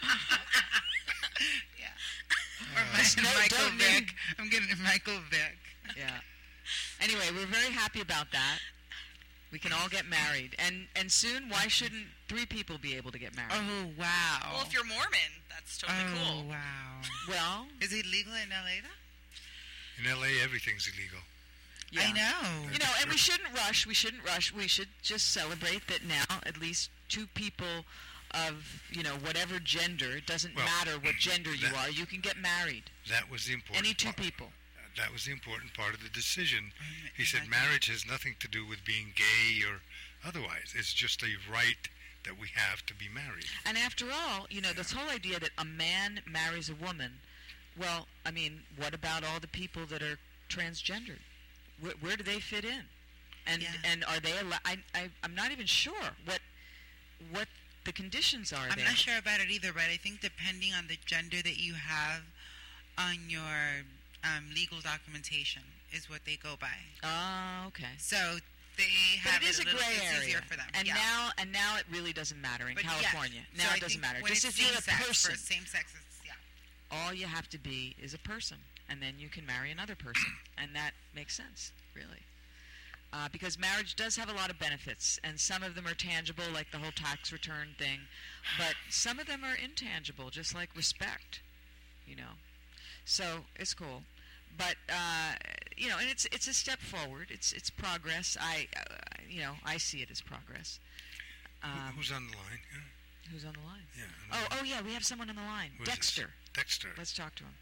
Yeah. Or Uh, Mi- No, Michael don't Vick. name- I'm getting Michael Vick. Yeah. Anyway, we're very happy about that. We can all get married, and and soon. Why shouldn't three people be able to get married? Oh, wow. Well, if you're Mormon, that's totally oh, cool. wow. Well, Is it legal in L A, though? In L A, everything's illegal. yeah. I know. You know, and we shouldn't rush. We shouldn't rush. We should just celebrate that now at least two people of, you know, whatever gender, it doesn't Well, matter what gender you that- are, you can get married. That was the important. Any two part. people. That was the important part of the decision. Um, He said exactly. marriage has nothing to do with being gay or otherwise. It's just a right that we have to be married. And after all, you know, this whole idea that a man marries a woman, well, I mean, what about all the people that are transgendered? Where, where do they fit in? And Yeah. and are they allowed? I, I I'm not even sure what what the conditions are I'm there. not sure about it either, but I think depending on the gender that you have on your um, legal documentation is what they go by. Oh, okay. So they But have it is a little, gray it's area, easier for them. and yeah. now and now it really doesn't matter in But yeah, California. so Now I it doesn't think matter. when Just it's if you're a same-sex, person, For same sex, it's, yeah. all you have to be is a person, and then you can marry another person, and that makes sense, really. uh, because marriage does have a lot of benefits, and some of them are tangible, like the whole tax return thing, but some of them are intangible, just like respect, you know. So it's cool. But, uh, you know, and it's it's a step forward. It's it's progress. I, uh, you know, I see it as progress. Who- Um, Who's on the line? Yeah. who's on the line? Yeah. Oh, oh yeah, we have someone on the line. Who is this? Dexter. Dexter. Let's talk to him.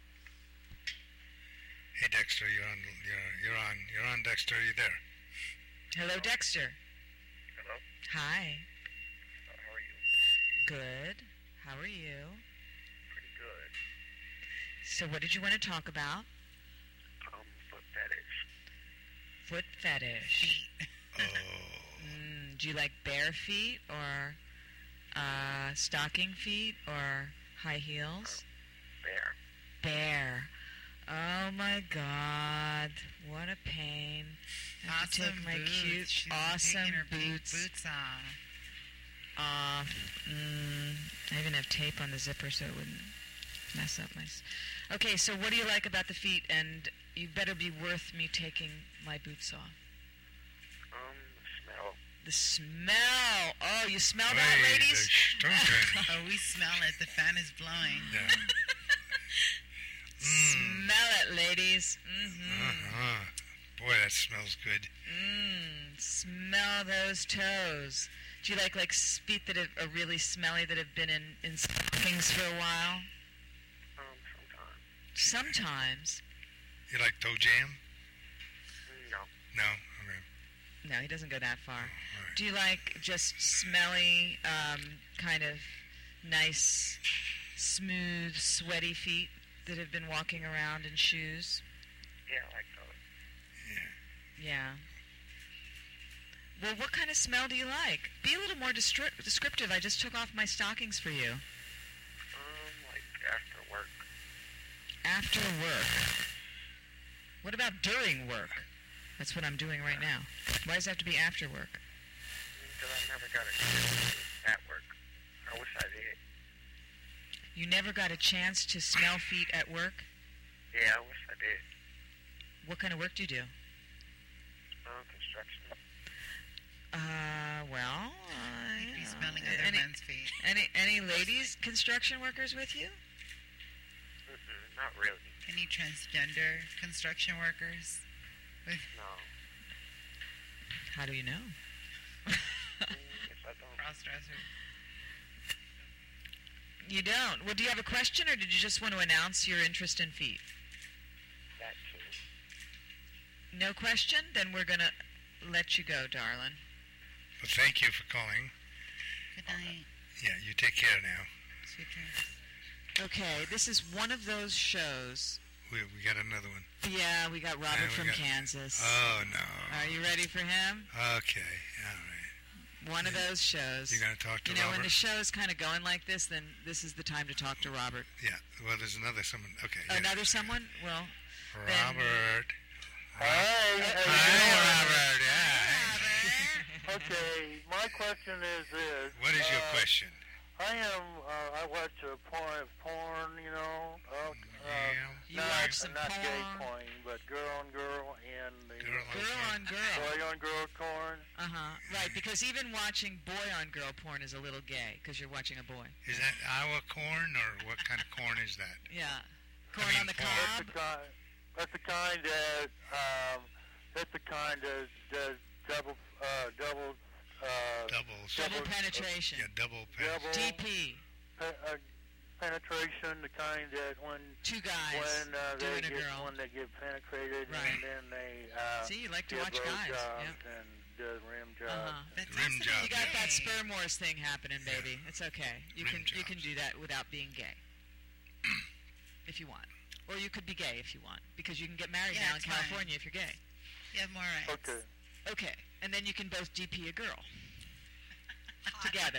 Hey, Dexter, you're on. You're you're on. You're on, Dexter. Are you there? Hello, Dexter. Hello. Hi. Uh, how are you? Good. How are you? Pretty good. So what did you want to talk about? Um, foot fetish. Foot fetish. Oh. Mm, do you like bare feet or uh, stocking feet or high heels? Bear. Bare. Oh my God! What a pain! I have to Awesome take my boots. cute, She's awesome taking her pink boots boots off. off. Mm, I even have tape on the zipper so it wouldn't mess up my. S- okay, so what do you like about the feet? And you better be worth me taking my boots off. Um, smell. The smell. Oh, you smell that, Hey, ladies? the stunk. Oh, we smell it. The fan is blowing. Yeah. Mm. Smell it, ladies. Mm-hmm. Uh-huh. Boy, that smells good. Mmm. Smell those toes. Do you like like feet that have, are really smelly that have been in, in stockings for a while? Um, sometimes. Sometimes. You like toe jam? No. No. Okay. No, he doesn't go that far. All right. Do you like just smelly, um, kind of nice, smooth, sweaty feet that have been walking around in shoes? Yeah, I like those. Yeah. Well, what kind of smell do you like? Be a little more destri- descriptive. I just took off my stockings for you. Um, like after work. After work. What about during work? That's what I'm doing right now. Why does it have to be after work? Because I never got a chance to at work. I wish I did. You never got a chance to smell feet at work? Yeah, I wish I did. What kind of work do you do? Um, construction. Uh, well, uh, Like you be know, smelling other any, men's feet. any any ladies construction workers with you? Mm-mm, not really. Any transgender construction workers? No. How do you know? Mm, yes, I don't. Cross-dressers. You don't. Well, do you have a question, or did you just want to announce your interest in feet? That too. No question? Then we're gonna let you go, darling. Well, thank you for calling. Good night. Yeah, you take care now. Sweet dreams. Okay, this is one of those shows. We we got another one. Yeah, we got Robert Yeah, we from got- Kansas. Oh no. Are you ready for him? Okay. All right. One of those shows. You gonna talk to You know, Robert? when the show's kind of going like this, then this is the time to talk to Robert. Yeah. Well, there's another someone. Okay. yeah. Another someone? Well, Robert. Hey, Hi, Robert. Yeah. okay, my question is this. What is your uh, question? I am, uh, I watch a porn, porn you know, uh, uh, Yeah. you not, watch some not gay porn. porn, but girl on girl and the Girl on Girl on girl. boy on girl porn. Uh-huh. Right, because even watching boy on girl porn is a little gay, because you're watching a boy. Is that Iowa corn or what kind of corn is that? Yeah. Corn mean, on the porn. That's cob. the kind, that's the kind that, um, that's the kind that does double, uh, double, uh, Doubles. Double double- penetration. Yeah, double pen. double D P. pe- uh, penetration, the kind that when Two guys when uh, they doing a get girl. when they get penetrated Right. and then they uh, See, you like to give watch guys. blowjobs Yeah. and do rim jobs. Uh-huh. That's Rim also job. You got that gay. sperm wars thing happening, Yeah. baby. It's okay. You Rim can you can jobs. do that without being gay, if you want, or you could be gay if you want, because you can get married Yeah, now in it's fine. California if you're gay. You have more rights. Okay. Okay, and then you can both D P a girl together.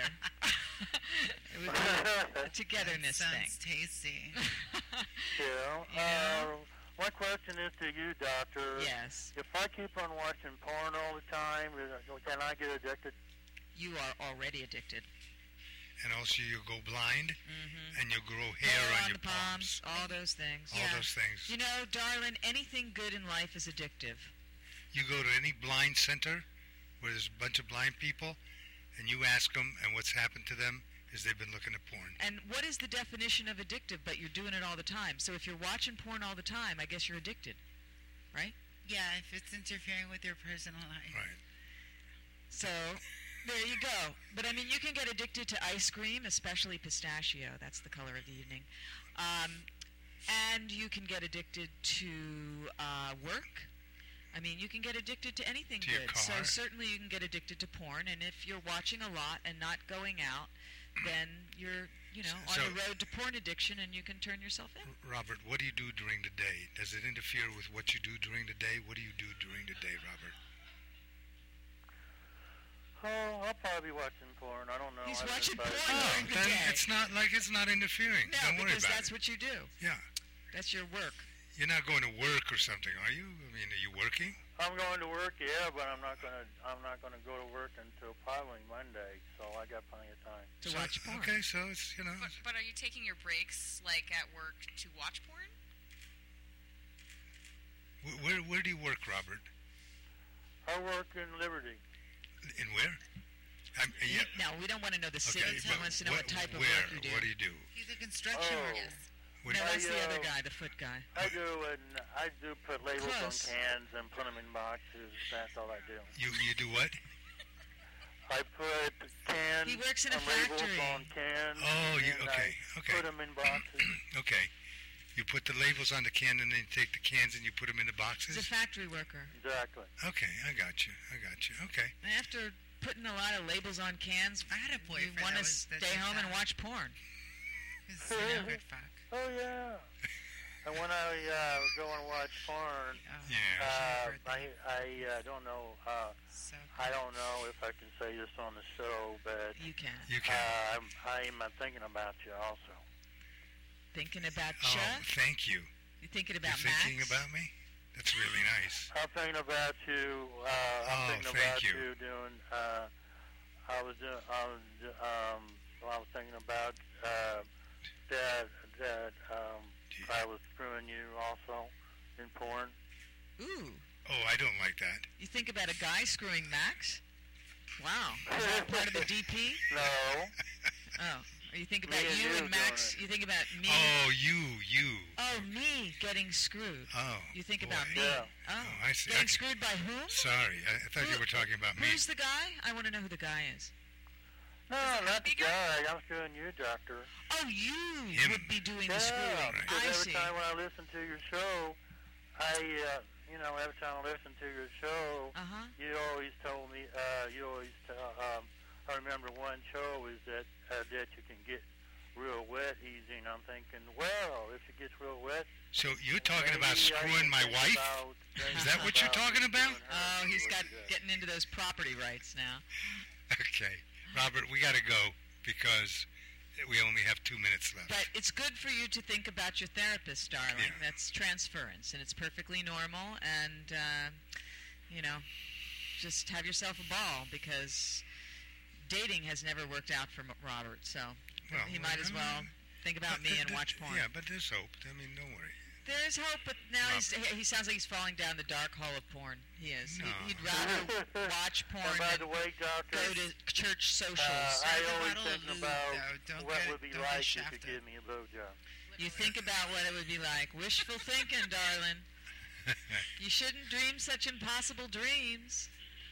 It would be a togetherness That thing. sounds tasty. yeah. Yeah. Uh, my question is to you, doctor. Yes, If I keep on watching porn all the time, is- can I get addicted? you are already addicted. And also you go blind Mm-hmm. and you grow hair Hair on, on your the palms, all those things. All yeah. those things. You know, darling, anything good in life is addictive. You go to any blind center where there's a bunch of blind people, and you ask them, and what's happened to them is they've been looking at porn. And what is the definition of addictive? But you're doing it all the time. So if you're watching porn all the time, I guess you're addicted, right? Yeah, if it's interfering with your personal life. Right. So there you go. But I mean, you can get addicted to ice cream, especially pistachio. That's the color of the evening. Um, and you can get addicted to uh, work. I mean, you can get addicted to anything To your good. So car. certainly you can get addicted to porn. And if you're watching a lot and not going out, then you're, you know, So- on the road to porn addiction, and you can turn yourself in. Robert, what do you do during the day? Does it interfere with what you do during the day? What do you do during the day, Robert? Oh, I'll probably be watching porn. I don't know. He's I watching just- porn Oh, during the then day. it's not like it's not interfering. No, Don't worry because about that's it. what you do. Yeah. That's your work. You're not going to work or something, are you? I mean, are you working? I'm going to work, yeah, but I'm not gonna. I'm not gonna go to work until probably Monday, so I got plenty of time. To So- watch porn. Okay, so it's, you know. But, but are you taking your breaks, like at work, to watch porn? wh- Where, where do you work, Robert? I work in Liberty. In where? I'm, yeah. No, we don't want to know the city. Okay, He but wants to know what, type of where? work you do. What do you do? He's a construction Oh. worker. Yes. What No, do you- that's the I, other uh, guy, the foot guy. I do, and I do put labels Close. on cans and put them in boxes. That's all I do. you you do what? I put cans. He works in a and labels factory. on cans. Oh, you and okay? I Okay. Put them in boxes. Okay. You put the labels on the can, and then you take the cans and you put them in the He's a boxes. factory worker. Exactly. Okay, I got you. I got you. Okay. And after putting a lot of labels on cans, I had a you boyfriend want that to was that stay did home and that. watch porn. It's, you know, good fuck. Oh yeah. And when I uh, go and watch porn, Oh, Yeah. uh, Happy I I uh, don't know. Uh, so I don't know if I can say this on the show, but You can. You can. uh, I'm I'm uh, thinking about you also. Thinking about Oh, Chuck? thank you. You thinking You're about thinking Max? about me? That's really nice. I'm thinking about you. Uh, I'm Oh, thinking thank about you. you doing. Uh, I was doing. I was. Um, well, I was thinking about uh, that. That um, I was screwing you also in porn. Ooh. Oh, I don't like that. You think about a guy screwing Max? Wow. Is that part of the D P? No. Oh. Or you think Me about and you you and Max? doing it. You think about me? Oh, you, you. Oh, me getting screwed. Oh. You think boy. about me? Yeah. Oh. Oh, I see. Getting Okay. screwed by whom? Sorry, I, I thought you Who- were talking about me. Who's the guy? I want to know who the guy is. No, it not the bigger? guy. I'm screwing you, doctor. Oh, you Him. would be doing Yeah, the screwing. because I every see. time when I listen to your show, I, uh, you know, every time I listen to your show, Uh-huh. you always told me, uh, you always, tell, um, I remember one show is that uh, that you can get real wet easy, and I'm thinking, well, if it gets real wet, So you're talking maybe about I screwing can my think wife? about- Is that what you're talking about? doing her Oh, he's before got she does. getting into those property rights now. Okay. Robert, we got to go because we only have two minutes left. But it's good for you to think about your therapist, darling. Yeah. That's transference, and it's perfectly normal. And uh, you know, just have yourself a ball because dating has never worked out for M- Robert. So Well, he might as uh, well think about But me th- and th- watch porn. Yeah, but there's hope. I mean, don't worry. There is hope, but now he's, he he sounds like he's falling down the dark hole of porn. He is. No. He, he'd rather watch porn And by than the way, doctor, go to church socials. uh, I Serve a always bottle of thinking lube, about though. Don't what get- would be don't get like if you shafted. give me a blowjob. You think about what it would be like. Wishful thinking, darling. You shouldn't dream such impossible dreams.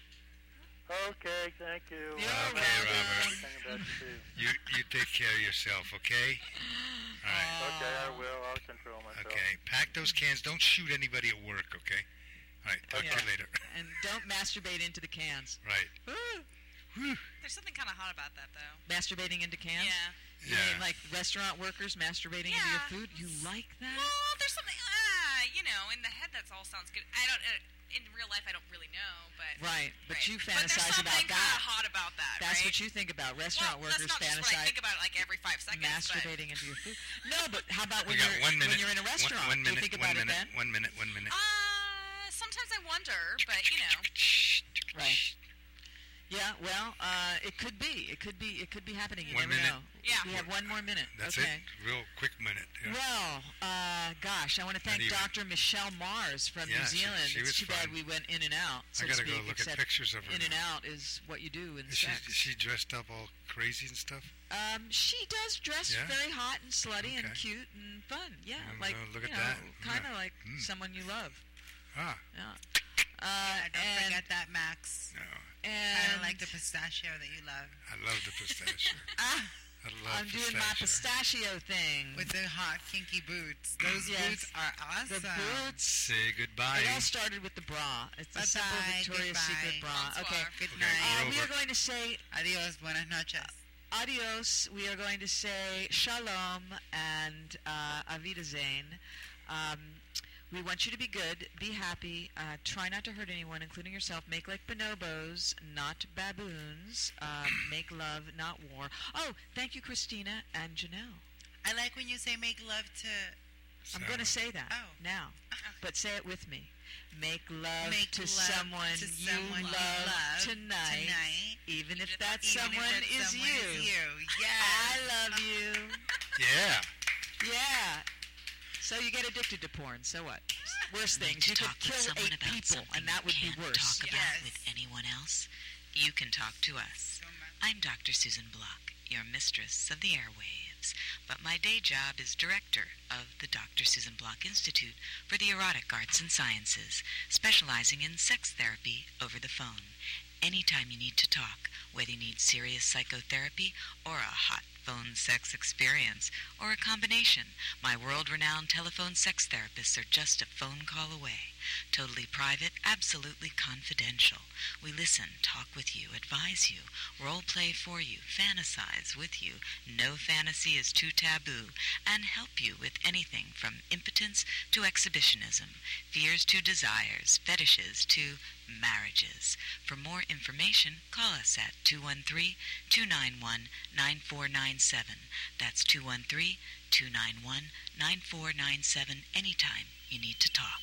Okay, thank you. You're I'm welcome. uh, Robert. thinking about you too. You you take care of yourself, okay? All right. Okay, I will. I'll control myself. Okay. Pack those cans. Don't shoot anybody at work, okay? All right. Talk to Yeah. you later. And don't masturbate into the cans. Right. Whew. There's something kind of hot about that, though. Masturbating into cans? Yeah. You Yeah. mean like restaurant workers masturbating into your Yeah. food? You like that? Well, there's something, ah, you know, in the head that all sounds good. I don't, uh, in real life, I don't really know, but. Right, but Right. you But there's fantasize something about kind that. of hot about that, That's right? what you think about. Restaurant well, workers that's not just what I fantasize think about it like every five seconds. masturbating into your food. No, but how about We when got you're one minute. when you're in a One- restaurant? One, Do you minute. think One about it minute. then? One minute. One minute. But, uh, sometimes I wonder, but you know. Right. Yeah, well, uh, it could be. It could be. It could be happening. You One never minute. know. Yeah. We have one more minute. That's okay. it. Real quick minute. Yeah. Well, uh, gosh, I want to thank even. Doctor Michelle Mars from Yeah, New she- Zealand. she it's was too bad fun. we went in and out. So I gotta to go speak, look at except pictures of her In and now. out is what you do in Is she, sex. is she dressed up all crazy and stuff? Um, she does dress Yeah? very hot and slutty and Okay. cute and fun. Yeah, Mm, like well, look you at know, that. kind of Yeah. like Mm. someone you love. Ah, Yeah. Uh, Yeah, don't and forget that, Max. no. Kind and of like the pistachio that you love. I love the pistachio. ah, I love I'm pistachio. doing my pistachio thing. With the hot, kinky boots. Those Yes. boots are awesome. the boots. Say goodbye. It all started with the bra. It's a simple Bye-bye, Victoria's goodbye. Secret bra. Bonsoir. Okay. Good Okay, night. Uh, we're we are over. going to say Adios, buenas noches. adios. We are going to say shalom and uh, avidazain. Um, we want you to be good, be happy, uh, try not to hurt anyone, including yourself. Make like bonobos, not baboons. Uh, make love, not war. Oh, thank you, Christina and Janelle. I like when you say make love to... I'm going to say that Oh. now, but say it with me. Make love Make to love someone to you someone you love, love tonight, tonight, even if if that Even if someone that is someone you. is you. Yes. I love you. Yeah. Yeah. So you get addicted to porn. So what? Worse Need things. to You could talk with kill someone eight about people, something and that you would be can't worse. talk about Yes. with anyone else? You can talk to us. So much. I'm Doctor Susan Block, your mistress of the airwaves, but my day job is director of the Doctor Susan Block Institute for the Erotic Arts and Sciences, specializing in sex therapy over the phone. Anytime you need to talk, whether you need serious psychotherapy or a hot phone sex experience, or a combination, my world-renowned telephone sex therapists are just a phone call away. Totally private, absolutely confidential. We listen, talk with you, advise you, role play for you, fantasize with you. No fantasy is too taboo, and help you with anything from impotence to exhibitionism, fears to desires, fetishes to marriages. For more information, call us at two one three, two nine one, nine four nine seven. That's two one three, two nine one, nine four nine seven anytime you need to talk.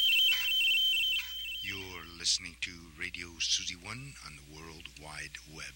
You're listening to Radio Susie One on the World Wide Web.